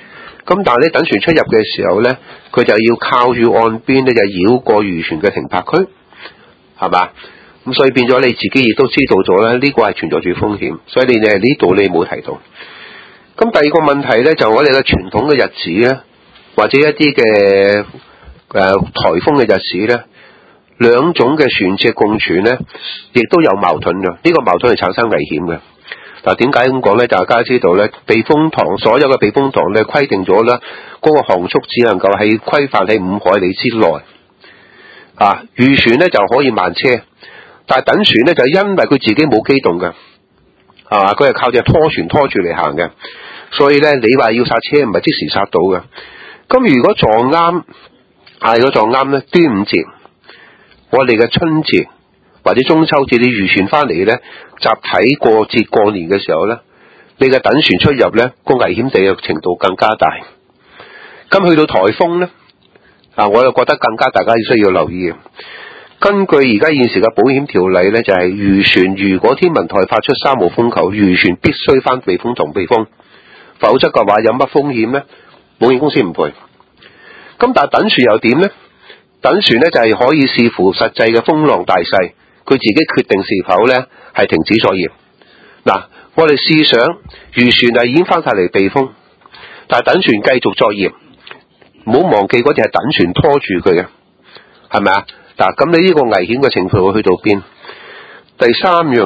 咁但係咧，等船出入嘅時候咧，佢就要靠住岸邊咧，就繞過漁船嘅停泊區，係嘛？咁所以變咗你自己亦都知道咗咧，呢個係存在住風險，所以你呢度你冇提到。咁第二個問題咧，就我哋嘅傳統嘅日子咧，或者一啲嘅颱風嘅日子咧，兩種嘅船隻共存咧，亦都有矛盾嘅。呢個矛盾係產生危險嘅。嗱，點解咁講咧？大家知道咧，避風塘所有嘅避風塘咧規定咗咧，嗰個航速只能夠係規範喺5海里之內。啊，漁船咧就可以慢車，但係等船咧就因為佢自己冇機動嘅，係嘛？佢係靠隻拖船拖住嚟行嘅，所以咧你話要剎車唔係即時剎到嘅。咁如果撞啱，如果撞啱咧，端午節、我哋嘅春節或者中秋節，你漁船翻嚟咧，集體過節過年嘅時候咧，你嘅等船出入咧，個危險地嘅程度更加大。咁去到颱風咧，我又覺得更加大家需要留意嘅。根據而家現時嘅保險條例咧，就係漁船如果天文台發出3號風球，漁船必須翻避風塘避風，否則嘅話有乜風險咧？保險公司唔賠。咁但係等船又點咧？等船咧就係可以視乎實際嘅風浪大細，佢自己決定是否咧係停止作業。嗱，我哋試想漁船已經翻晒嚟避風，但係等船繼續作業，唔好忘記嗰隻係等船拖住佢嘅，係咪啊？嗱，咁你呢個危險嘅情況會去到邊？第三樣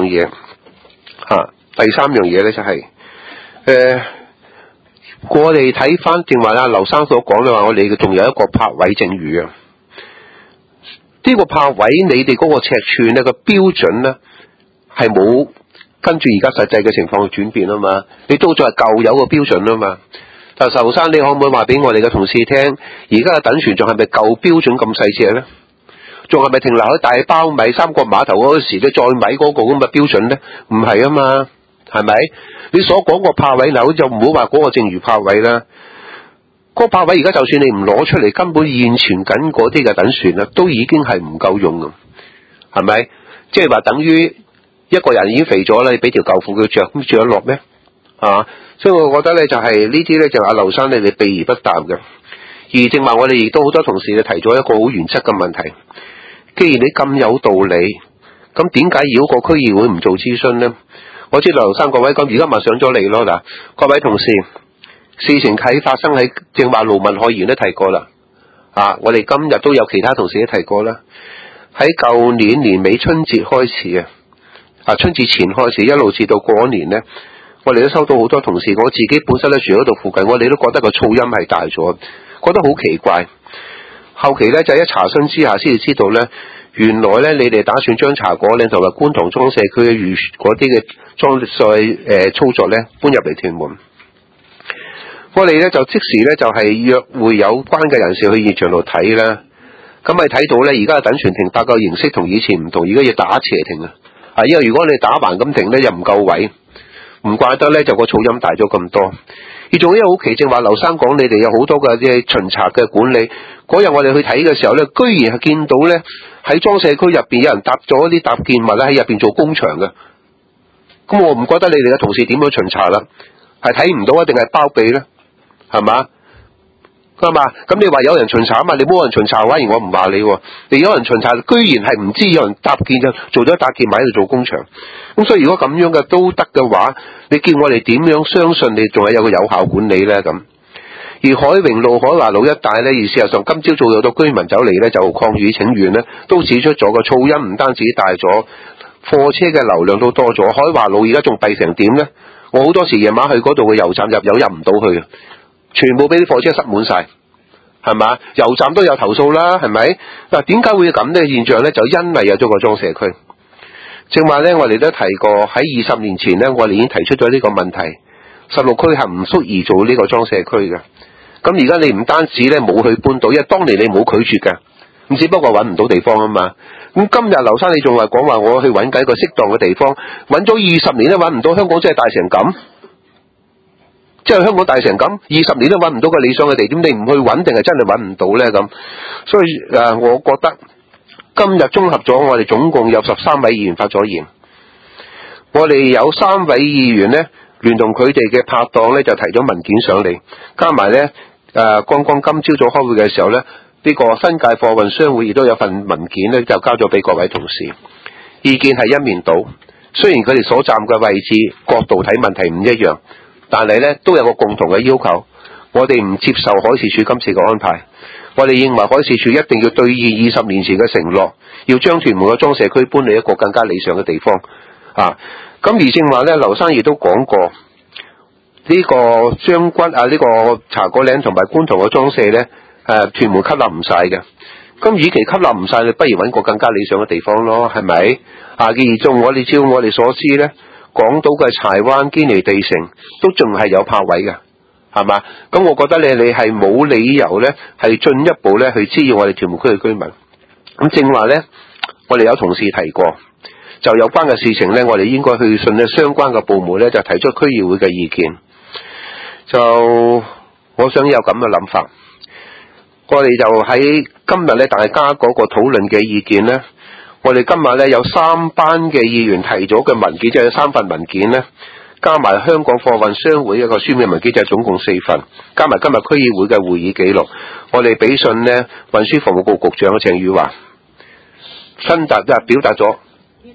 嘢咧就係我哋睇翻正話啦，劉生所講嘅話，我哋仲有一個泊位剩餘啊。呢個泊位你哋嗰個尺寸咧個標準咧係冇跟住而家實際嘅情況去轉變啊嘛，你都仲係舊有個標準啊嘛。但係仇生，你可唔可以話俾我哋嘅同事聽，而家嘅等船仲係咪舊標準咁細隻咧？仲係咪停留喺大包米三角碼頭嗰時咧再米嗰個咁嘅標準咧？唔係啊嘛，係咪？你所講個泊位樓就唔好話嗰個剩餘泊位啦。嗰個泊位而家就算你唔攞出嚟，根本現存緊嗰啲嘅等船啦，都已經係唔夠用㗎，係咪？即係話等於一個人已經肥咗啦，你俾條舊褲佢着，咁着得落咩？啊，所以我覺得咧就係呢啲咧就阿劉生你哋避而不答嘅。而正話我哋亦都好多同事提咗一個好原則嘅問題，既然你咁有道理，咁點解繞過區議會唔做諮詢呢？我知劉生各位咁而家咪上咗嚟咯。嗱，各位同事，事情啟發生喺正話盧文海議員都提過啦。我哋今日都有其他同事都提過啦。喺舊年年尾春節開始春節前開始一路至到過年呢，我哋都收到好多同事，我自己本身咧住喺度附近，我哋都覺得個噪音係大咗，覺得好奇怪。後期咧就一查詢之下先至知道咧，原來咧你哋打算將茶果嶺同埋觀塘裝卸區嘅嗰啲嘅裝卸操作咧搬入嚟屯門。我哋咧就即時咧就係約會有關嘅人士去現場度睇啦。咁咪睇到咧而家嘅等船停泊嘅形式同以前唔同，而家要打斜停因為如果你打橫咁停咧又唔夠位，唔怪得咧就個噪音大咗咁多。而仲有一個好奇正話，劉生講你哋有好多嘅巡查嘅管理。嗰日我哋去睇嘅時候咧，居然係見到咧喺裝卸區入邊有人搭咗啲搭建物咧喺入邊做工場嘅。咁我唔覺得你哋嘅同事點樣巡查啦？係睇唔到啊，定係包庇咧？係嘛？係嘛？咁你話有人巡查啊嘛？你冇人巡查，反而我唔話你。你有人巡查，居然係唔知有人搭建就做咗搭建物喺度做工場。咁所以如果咁樣嘅都得嘅話，你叫我哋點樣相信你仲係有個有效管理咧？咁而海榮路、海華路一帶咧，而事實上今朝早有到居民走嚟咧，就抗議請願咧，都指出咗個噪音唔單止大咗，貨車嘅流量都多咗。海華路而家仲閉成點咧？我好多時夜晚去嗰度嘅油站入油入唔到去嘅。全部俾啲貨車塞滿晒，係嘛？油站都有投訴啦，係咪？嗱，點解會咁呢現象呢？就因為有咗個裝卸區。正話呢，我哋都提過喺20年前呢，我哋已經提出咗呢個問題。16區係唔適宜做呢個裝卸區嘅。咁而家你唔單止呢冇去搬到，因為當年你冇拒絕嘅，咁只不過揾唔到地方啊嘛。咁今日劉生你仲話講話我去揾緊個適當嘅地方，揾咗20年都揾唔到，香港真係大成咁。即係香港大成咁，20年都揾唔到個理想嘅地點，你唔去揾定係真係揾唔到呢？咁。所以我覺得今日綜合咗，我哋總共有13位議員發咗言，我哋有3位議員呢，聯同佢哋嘅拍檔呢，就提咗文件上嚟，加埋呢剛剛今朝早開會嘅時候咧，呢個新界貨運商會亦都有份文件咧，就交咗俾各位同事，意見係一面倒。雖然佢哋所站嘅位置角度睇問題唔一樣，但係咧都有個共同嘅要求，我哋唔接受海事處今次嘅安排。我哋認為海事處一定要兌現20年前嘅承諾，要將屯門嘅裝卸區搬去一個更加理想嘅地方啊！咁而正話咧，劉生亦都講過呢個將軍呢個茶果嶺同埋觀塘嘅裝卸咧，屯門吸納唔晒嘅。咁與其吸納唔晒，你不如揾個更加理想嘅地方咯，係咪？而仲我哋照我哋所知咧，港島嘅柴灣堅尼地城都仲係有泊位嘅。係嘛？咁我覺得你係冇理由咧，係進一步咧去滋擾我哋屯門區嘅居民。咁正話咧，我哋有同事提過，就有關嘅事情咧，我哋應該去信咧相關嘅部門咧，就提出區議會嘅意見。就我想有咁嘅諗法，我哋就喺今日咧，大家嗰個討論嘅意見咧，我哋今日咧有3班嘅議員提咗嘅文件，即係3份文件咧。加埋香港貨運商會一個書面文件，就總共4份，加埋今日區議會嘅會議記錄，我哋俾信呢運輸服務局局長鄭宇華，表達咗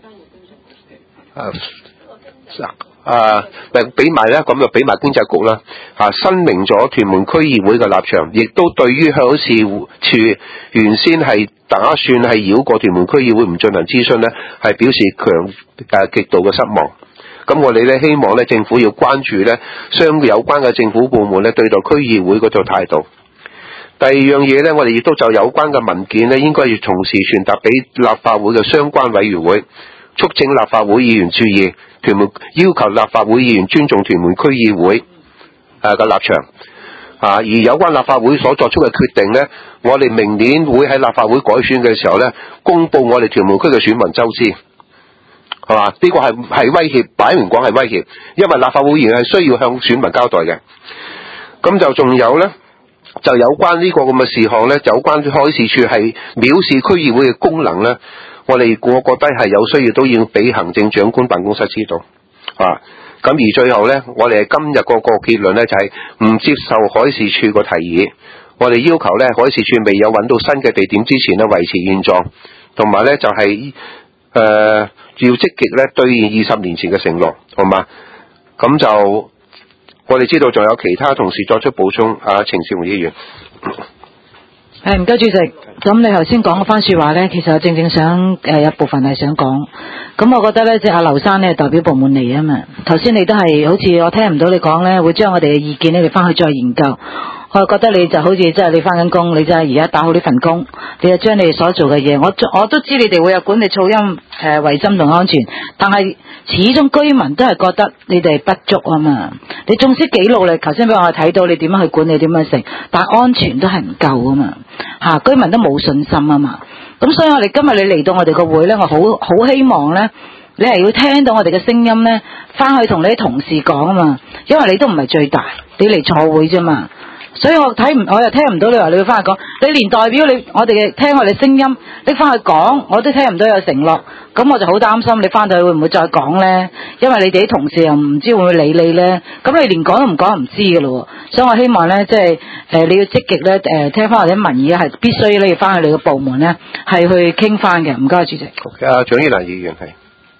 俾埋咧，咁就俾埋經濟局啦，申明咗屯門區議會嘅立場，亦都對於海事處原先係打算係繞過屯門區議會唔進行諮詢呢，係表示極度嘅失望。咁我哋咧希望咧政府要關注咧有關嘅政府部門咧對待區議會嗰個態度。第二樣嘢咧，我哋亦都就有關嘅文件咧，應該要同時傳達俾立法會嘅相關委員會，促請立法會議員注意屯門，要求立法會議員尊重屯門區議會嘅立場。而有關立法會所作出嘅決定咧，我哋明年會喺立法會改選嘅時候咧，公佈我哋屯門區嘅選民周知。係嘛？呢個係威脅，擺明講係威脅，因為立法會議員係需要向選民交代嘅。咁就仲有咧，就有關呢個咁嘅事項咧，有關海事處係藐視區議會嘅功能咧，我覺得係有需要都要俾行政長官辦公室知道。咁而最後咧，我哋今日個結論咧就係唔接受海事處個提議，我哋要求咧海事處未有揾到新嘅地點之前咧維持現狀，同埋咧就係要積極咧兌現20年前嘅承諾，好嘛？咁就我哋知道仲有其他同事作出補充，程少雄議員。 唔該主席，咁你頭先講嗰番說話咧，其實我正正想有部分係想講，咁我覺得咧，即係阿劉生咧代表部門嚟啊嘛，頭先你都係好似我聽唔到你講咧，會將我哋嘅意見咧，你翻去再研究。我覺得你就好似即係你翻緊工，你真係而家打好呢份工，你就將你哋所做嘅嘢，我都知你哋會有管理噪音衛生同安全，但係始終居民都係覺得你哋不足啊嘛。你縱使幾努力，頭先俾我睇到你點樣去管理點樣成，但係安全都係唔夠啊嘛。居民都冇信心啊嘛。咁所以我哋今日你嚟到我哋個會咧，我好希望咧，你係要聽到我哋嘅聲音咧，翻去同你啲同事講啊嘛，因為你都唔係最大，你嚟坐會啫嘛。所以我又聽唔到你話你要翻去講，你連代表我哋嘅聽我哋聲音拎翻去講，我都聽唔到有承諾，咁我就好擔心你翻到去會唔會再講咧？因為你哋啲同事又唔知會唔會理你咧，咁你連講都唔講唔知噶咯。所以我希望咧，即係你要積極咧，聽翻我哋啲民意係必須咧要翻去你嘅部門咧係去傾翻嘅。唔該，主席。 蔣依蘭議員係。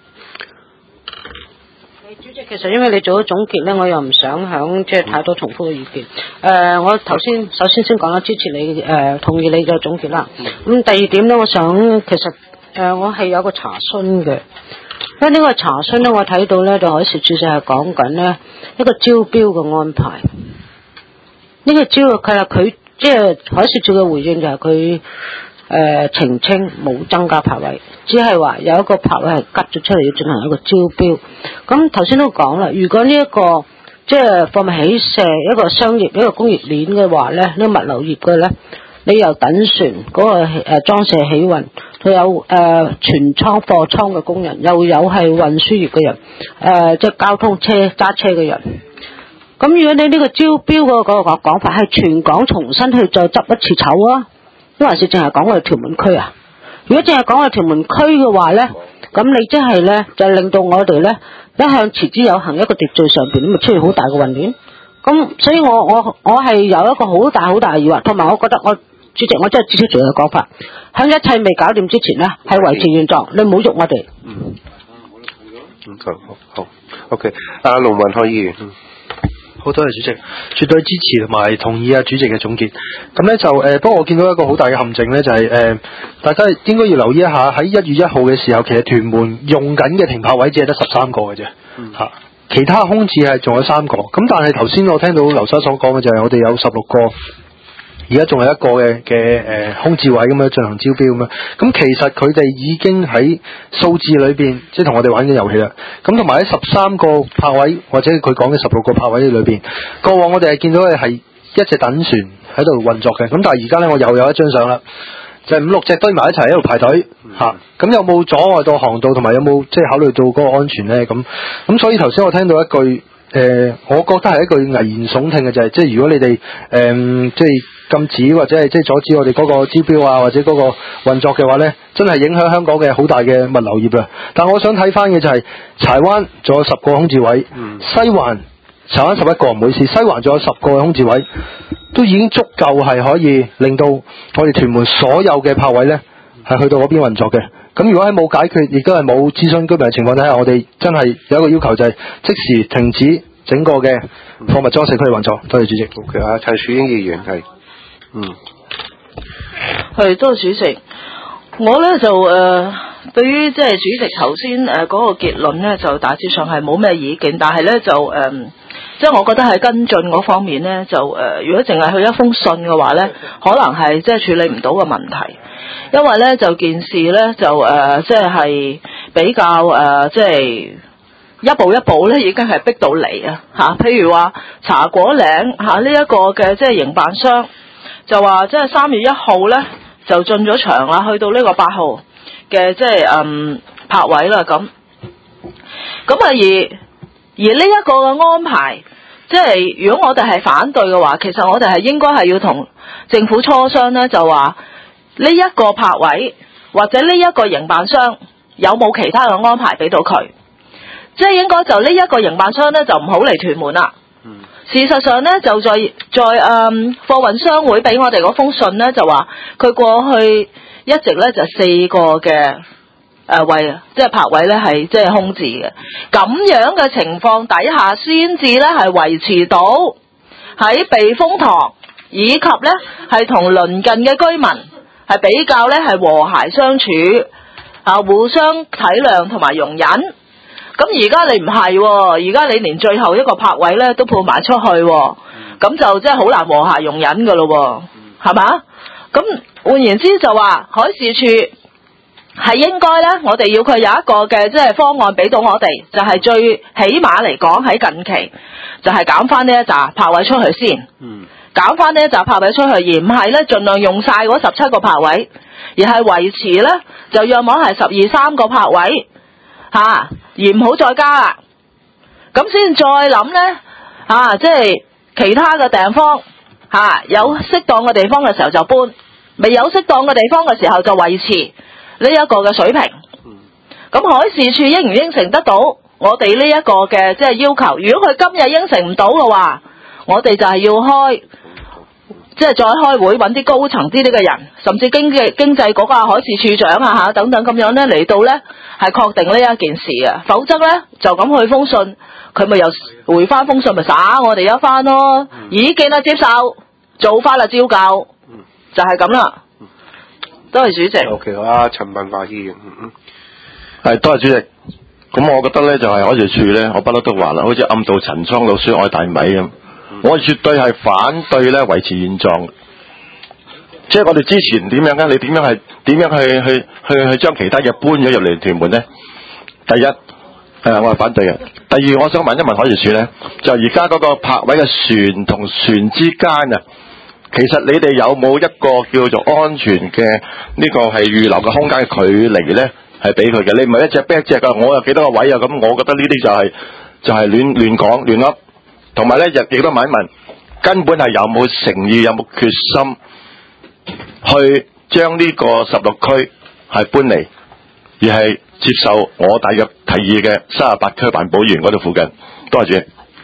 主席，其實因為你做咗總結咧，我又唔想響即係太多重複嘅意見。我首先先講啦，支持你同意你嘅總結啦。咁第二點咧，我想其實我係有個查詢嘅，因為呢個查詢咧，我睇到咧就海事處就係講緊咧一個招標嘅安排。呢個佢即係海事處嘅回應就係佢澄清冇增加泊位，只係話有一個泊位係吉咗出嚟要進行一個招標。咁頭先都講啦，如果呢一個即係貨物起卸一個商業一個工業鏈嘅話咧，呢個物流業嘅咧，你由等船嗰個裝卸起運，佢有全倉貨倉嘅工人，又有係運輸業嘅人，即係交通車揸車嘅人。咁如果你呢個招標嗰個講法係全港重新去再執一次籌啊，因為還是淨係講我哋屯門區啊？如果淨係講我哋屯門區嘅話咧，咁你即係咧就令到我哋咧一向持之有恒一個秩序上邊，咁咪出現好大嘅混亂。 咁所以我係有一個好大好大嘅疑惑，同埋我覺得主席我真係指出咗嘅講法，喺一切未搞掂之前咧，係維持原狀，你唔好喐我哋。 好 ，OK， 龍文漢議員。 好多謝主席，絕對支持同埋同意主席嘅總結。咁咧就不過我見到一個好大嘅陷阱咧，就係大家應該要留意一下，喺1月1號嘅時候，其實屯門用緊嘅停泊位只係得13個嘅啫，其他空置係仲有3個。咁但係頭先我聽到劉生所講嘅就係我哋有16個。而家仲有一個嘅空置位咁樣進行招標咁樣，咁其實佢哋已經喺數字裏邊，即係同我哋玩緊遊戲啦。咁同埋喺13個泊位或者佢講嘅16個泊位裏邊，過往我哋係見到嘅係一隻等船喺度運作嘅。咁但係而家咧，我又有一張相啦，就係5、6隻堆埋一齊喺度排隊嚇。咁有冇阻礙到航道，同埋有冇即係考慮到嗰個安全咧？咁所以頭先我聽到一句我覺得係一句危言聳聽嘅，就係即係如果你哋即係禁止或者係即係阻止我哋嗰個招標啊，或者嗰個運作嘅話呢，真係影響香港嘅好大嘅物流業啦。但我想睇翻嘅就係柴灣仲有10個空置位，西環柴灣11個，唔好意思，西環仲有10個空置位，都已經足夠係可以令到我哋屯門所有嘅泊位呢係去到嗰邊運作嘅。咁如果喺冇解決，亦都係冇諮詢居民嘅情況底下，我哋真係有一個要求就係即時停止整個嘅貨物裝卸區嘅運作。多謝主席。 OK，陳樹英議員係。 係，多謝主席。我咧就對於即係主席頭先嗰個結論咧，就大致上係冇咩意見，但係咧就即係我覺得係跟進嗰方面咧，就如果淨係去一封信嘅話咧，可能係即係處理唔到嘅問題，因為咧就件事咧就即係比較即係一步一步咧已經係逼到嚟啊嚇。譬如話茶果嶺嚇呢一個嘅即係營辦商。就話即係3月1號咧就進咗場啦，去到呢個8號嘅即係泊位啦咁而呢一個嘅安排，即係如果我哋係反對嘅話，其實我哋係應該係要同政府磋商咧，就話呢一個泊位或者呢一個營辦商有冇其他嘅安排俾到佢，即係應該就呢一個營辦商咧就唔好嚟屯門啦。事實上咧，就在貨運商會俾我哋嗰封信咧，就話佢過去一直咧就4個嘅位，即係泊位咧係即係空置嘅。咁樣嘅情況底下，先至咧係維持到喺避風塘以及咧係同鄰近嘅居民係比較咧係和諧相處互相體諒同埋容忍。咁而家你唔係，而家你連最後一個泊位咧都判埋出去，咁就真係好難和諧容忍噶咯，係嘛？咁換言之就話海事處係應該咧，我哋要佢有一個嘅即係方案俾到我哋，就係最起碼嚟講喺近期就係減翻呢一紮泊位出去先，減翻呢一紮泊位出去，而唔係咧盡量用晒嗰17個泊位，而係維持咧就約莫係13個泊位。而唔好再加啦，咁先再諗咧即係其他嘅地方有適當嘅地方嘅時候就搬，未有適當嘅地方嘅時候就維持呢一個嘅水平。咁海事處應唔應承得到我哋呢一個嘅即係要求？如果佢今日應承唔到嘅話，我哋就係要開即係再開會揾啲高層啲呢個人，甚至經濟局啊、海事處長等等咁樣咧嚟到咧係確定呢一件事啊，否則咧就咁去封信，佢咪又回翻封信咪耍我哋一番咯。意見啊接受，做法啦照舊，就係咁啦。多謝主席。 OK，陳文華議員， 係多謝主席。咁我覺得咧就係海事處咧，我不嬲都話啦，好似暗度陳倉老鼠愛大米咁。我絕對係反對咧維持現狀，即係我哋之前點樣咧？你點樣去將其他嘢搬咗入嚟屯門咧？第一，我係反對嘅。第二，我想問一問海事處咧，就而家嗰個泊位嘅船同船之間啊，其實你哋有冇一個叫做安全嘅呢個係預留嘅空間嘅距離咧？係俾佢嘅，你唔係一隻逼一隻啊！我有幾多個位啊？咁我覺得呢啲就係亂講亂噏。同埋咧，亦都問一問，根本係有冇誠意、有冇決心去將呢個16區係搬嚟，而係接受我大約提議嘅38區環保園嗰度附近。多謝主席。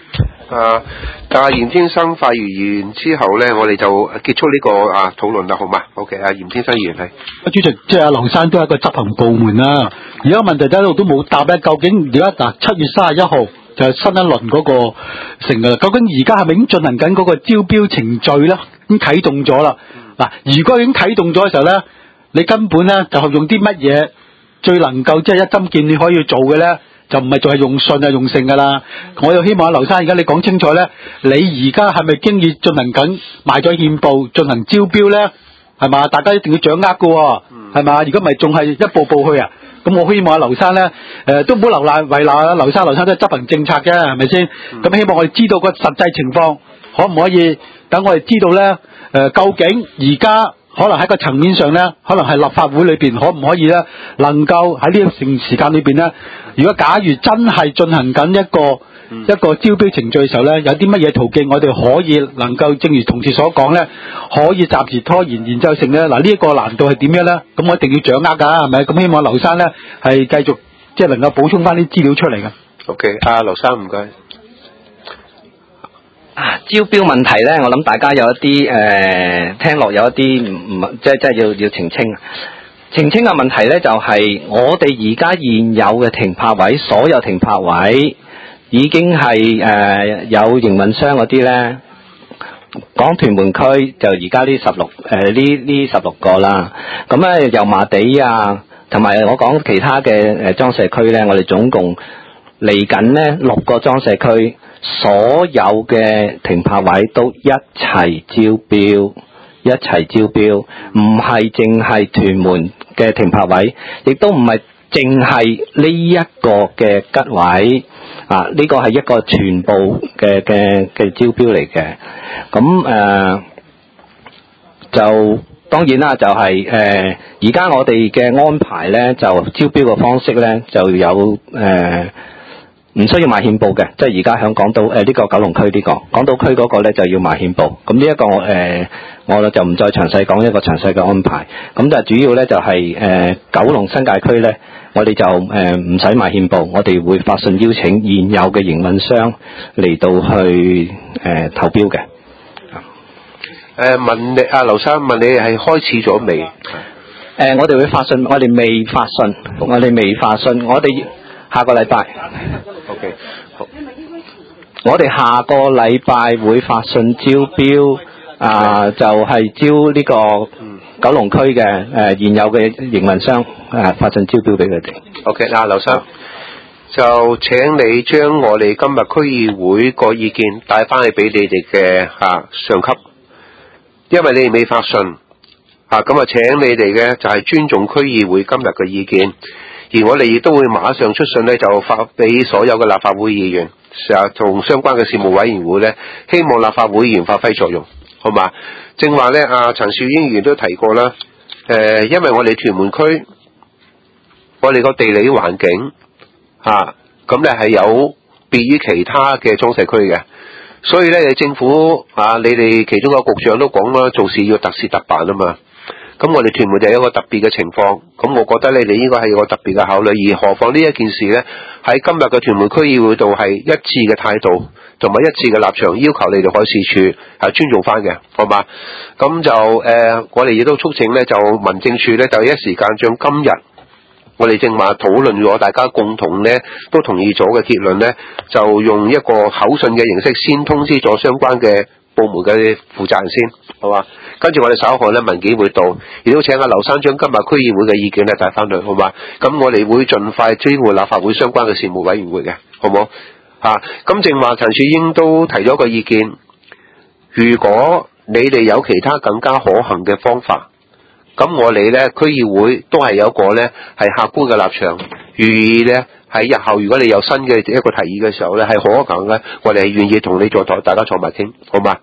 但係嚴先生發言之後咧，我哋就結束呢個討論啦，好嘛 ？OK，嚴先生議員係。 主席，即係阿劉生都係一個執行部門啦。而家問題一路都冇答咧，究竟而家7月31號就係新一輪嗰個成㗎啦。究竟而家係咪已經進行緊嗰個招標程序咧？已經啟動咗啦。嗱，如果已經啟動咗嘅時候咧，你根本咧就係用啲乜嘢最能夠即係一針見血可以做嘅咧？就唔係仲係用信啊用性噶啦，我又希望阿劉生而家你講清楚咧，你而家係咪經已進行緊賣咗憲報進行招標咧？係嘛？大家一定要掌握噶喎，係嘛？如果唔係仲係一步步去啊？咁我希望阿劉生咧，都唔好為難阿劉生都係執行政策嘅，係咪先？咁希望我哋知道個實際情況，可唔可以等我哋知道咧？究竟而家可能喺個層面上咧，可能係立法會裏邊可唔可以咧，能夠喺呢段時間裏邊咧？如果假如真係進行緊一個招標程序嘅時候咧，有啲乜嘢途徑我哋可以能夠正如同事所講咧，可以暫時拖延研究性咧？嗱，呢一個難度係點樣咧？咁我一定要掌握㗎，係咪？咁希望劉生咧係繼續即係能夠補充翻啲資料出嚟嘅。 OK，劉生唔該。 招標問題咧，我諗大家有一啲聽落有一啲唔即係要澄清。澄清嘅問題咧，就係我哋而家現有嘅停泊位，所有停泊位已經係有營運商嗰啲咧，講屯門區就而家呢16個啦。咁咧油麻地啊，同埋我講其他嘅裝卸區咧，我哋總共嚟緊咧6個裝卸區，所有嘅停泊位都一齊招標。唔係淨係屯門嘅停泊位，亦都唔係淨係呢一個嘅吉位呢個係一個全部嘅招標嚟嘅。咁就當然啦，就係而家我哋嘅安排咧，就招標嘅方式咧就有唔需要賣憲報嘅，即係而家響港島呢個九龍區呢個港島區嗰個咧就要賣憲報。咁呢一個我就唔再詳細講一個詳細嘅安排。咁就主要咧就係九龍新界區咧，我哋就唔使賣憲報，我哋會發信邀請現有嘅營運商嚟到去投標嘅。 問你劉生問你係開始咗未？ 我哋會發信，我哋未發信，我哋下個禮拜。OK， 好。我哋下個禮拜會發信招標，就係招呢個九龍區嘅現有嘅營運商發信招標俾佢哋。 OK， 劉生就請你將我哋今日區議會個意見帶翻去俾你哋嘅上級，因為你哋未發信咁請你哋嘅就係尊重區議會今日嘅意見。而我哋亦都會馬上出信咧，就發俾所有嘅立法會議員，同相關嘅事務委員會咧，希望立法會議員發揮作用，好嘛？正話咧，陳兆英議員都提過啦，因為我哋屯門區，我哋個地理環境咁咧係有別於其他嘅裝卸區嘅，所以咧政府你哋其中一個局長都講啦，做事要特事特辦啊嘛。咁我哋屯門就有一個特別嘅情況，咁我覺得你哋應該係有個特別嘅考慮，而何況呢一件事呢，喺今日嘅屯門區議會度係一致嘅態度同埋一致嘅立場，要求你哋海事處係尊重翻嘅，好嘛？咁就我哋亦都促請呢，就民政處呢，就一時間將今日我哋正話討論咗，大家共同呢都同意咗嘅結論呢，就用一個口信嘅形式先通知咗相關嘅部門嘅負責人先，好嘛？跟住我哋稍後咧文件會到，亦都請阿劉生將今日區議會嘅意見咧帶翻去，好嘛？咁我哋會盡快追回立法會相關嘅事務委員會嘅，好唔好？咁正話陳樹英都提咗個意見，如果你哋有其他更加可行嘅方法，咁我哋咧區議會都係有一個咧係客觀嘅立場，願意咧喺日後如果你有新嘅一個提議嘅時候咧係可行嘅，我哋係願意同你大家坐埋傾，好嘛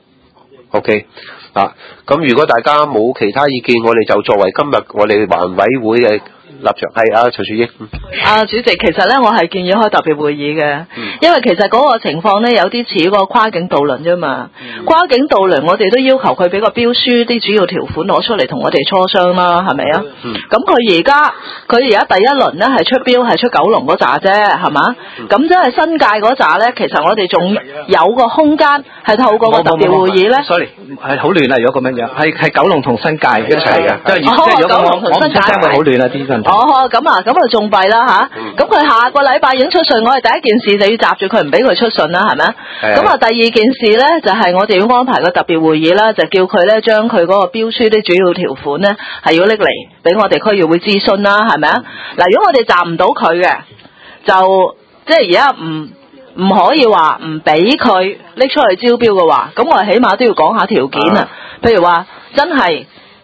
？OK。咁如果大家冇其他意見，我哋就作為今日我哋環委會嘅立場係啊，陳樹英。 主席，其實咧我係建議開特別會議嘅，因為其實嗰個情況咧有啲似個跨境渡輪啫嘛。跨境渡輪我哋都要求佢俾個標書啲主要條款攞出嚟同我哋磋商啦，係咪啊？咁佢而家第一輪咧係出標係出九龍嗰扎啫，係嘛？咁即係新界嗰扎咧，其實我哋仲有個空間係透過個特別會議咧。 sorry， 係好亂啊！如果咁樣樣，係九龍同新界一齊嘅，即係如果我唔出聲會好亂啊啲問題。 咁啊仲弊啦吓，咁佢下個禮拜已經出信，我哋第一件事就要閘住佢唔俾佢出信啦，係咪？咁啊第二件事咧就係我哋要安排個特別會議啦，就叫佢咧將佢嗰個標書啲主要條款咧係要拎嚟俾我哋區議會諮詢啦，係咪啊？嗱，如果我哋閘唔到佢嘅，就即係而家唔可以話唔俾佢拎出去招標嘅話，咁我哋起碼都要講下條件啊。譬如話真係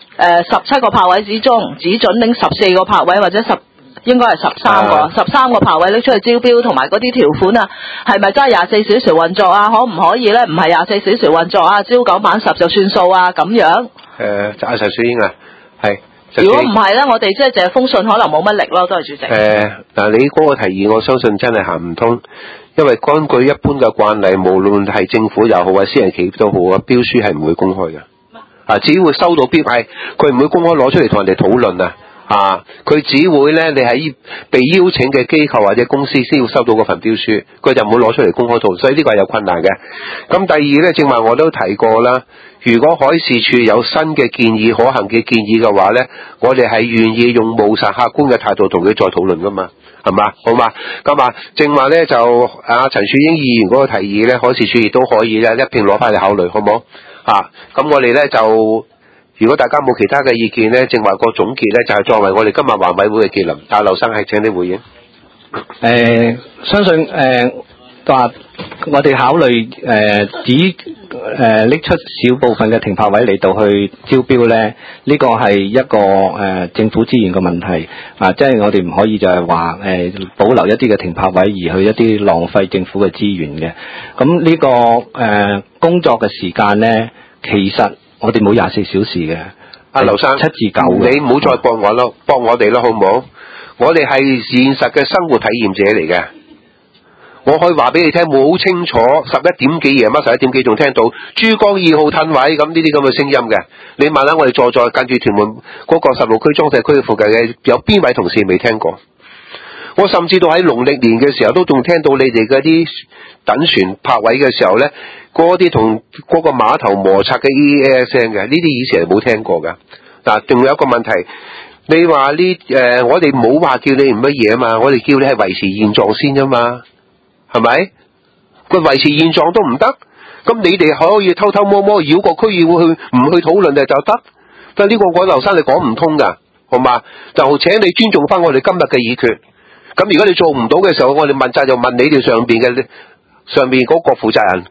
17個泊位之中，只準拎14個泊位或者應該係13個泊位拎出去招標，同埋嗰啲條款啊，係咪真係24小時運作啊？可唔可以咧？唔係24小時運作啊，朝9晚10就算數啊？咁樣。 就阿陳樹英啊，係。 如果唔係咧，我哋即係淨係封信，可能冇乜力咯，都係主席。 嗱，你嗰個提議，我相信真係行唔通，因為根據一般嘅慣例，無論係政府又好啊，私人企業都好啊，標書係唔會公開嘅。只會收到標係，佢唔會公開攞出嚟同人哋討論啊。佢只會咧，你喺被邀請嘅機構或者公司先要收到嗰份標書，佢就唔會攞出嚟公開討論，所以呢個係有困難嘅。咁第二咧，正話我都提過啦。如果海事處有新嘅建議、可行嘅建議嘅話咧，我哋係願意用務實客觀嘅態度同佢再討論噶嘛，係嘛？好嘛？咁啊，正話咧就陳樹英議員嗰個提議咧，海事處亦都可以咧一併攞翻嚟考慮，好唔好？咁我哋咧就如果大家冇其他嘅意見咧，正話個總結咧就係作為我哋今日環委會嘅結論。劉生係請你回應。 相信話我哋考慮拎出少部分嘅停泊位嚟到去招標咧，呢個係一個政府資源嘅問題即係我哋唔可以就係話保留一啲嘅停泊位而去一啲浪費政府嘅資源嘅。咁呢個工作嘅時間咧，其實我哋冇24小時嘅。 劉生7 至9， 你唔好再幫我咯，幫我哋咯，好唔好？我哋係現實嘅生活體驗者嚟嘅。我可以話俾你聽，好清楚11點幾夜晚11點幾仲聽到珠江2號褪位咁呢啲咁嘅聲音嘅。你問下我哋在跟住屯門嗰個16區裝卸區附近嘅有邊位同事未聽過？我甚至到喺農曆年嘅時候都仲聽到你哋嗰啲等船泊位嘅時候咧，嗰啲同嗰個碼頭摩擦嘅 EA 聲嘅，呢啲以前係冇聽過㗎。嗱，仲有一個問題，你話我哋冇話叫你唔乜嘢啊嘛，我哋叫你係維持現狀先啫嘛。係咪？佢維持現狀都唔得，咁你哋可以偷偷摸摸繞過區議會去唔去討論就得？但係呢個我劉生你講唔通㗎，好嘛？就請你尊重翻我哋今日嘅議決。咁如果你做唔到嘅時候，我哋問責就問你哋上邊嗰個負責人。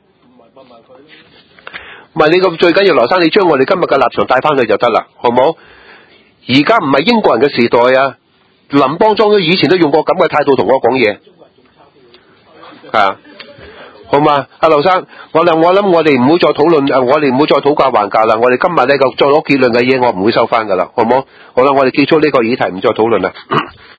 唔係你咁最緊要，劉生你將我哋今日嘅立場帶翻去就得啦，好唔好？而家唔係英國人嘅時代啊，林邦莊以前都用過咁嘅態度同我講嘢。好嘛？阿劉生，我諗我哋唔好再討論，我哋唔好再討價還價啦。我哋今日咧就再攞結論嘅嘢，我唔會收翻噶啦，好唔好？好啦，我哋結束呢個議題，唔再討論啦。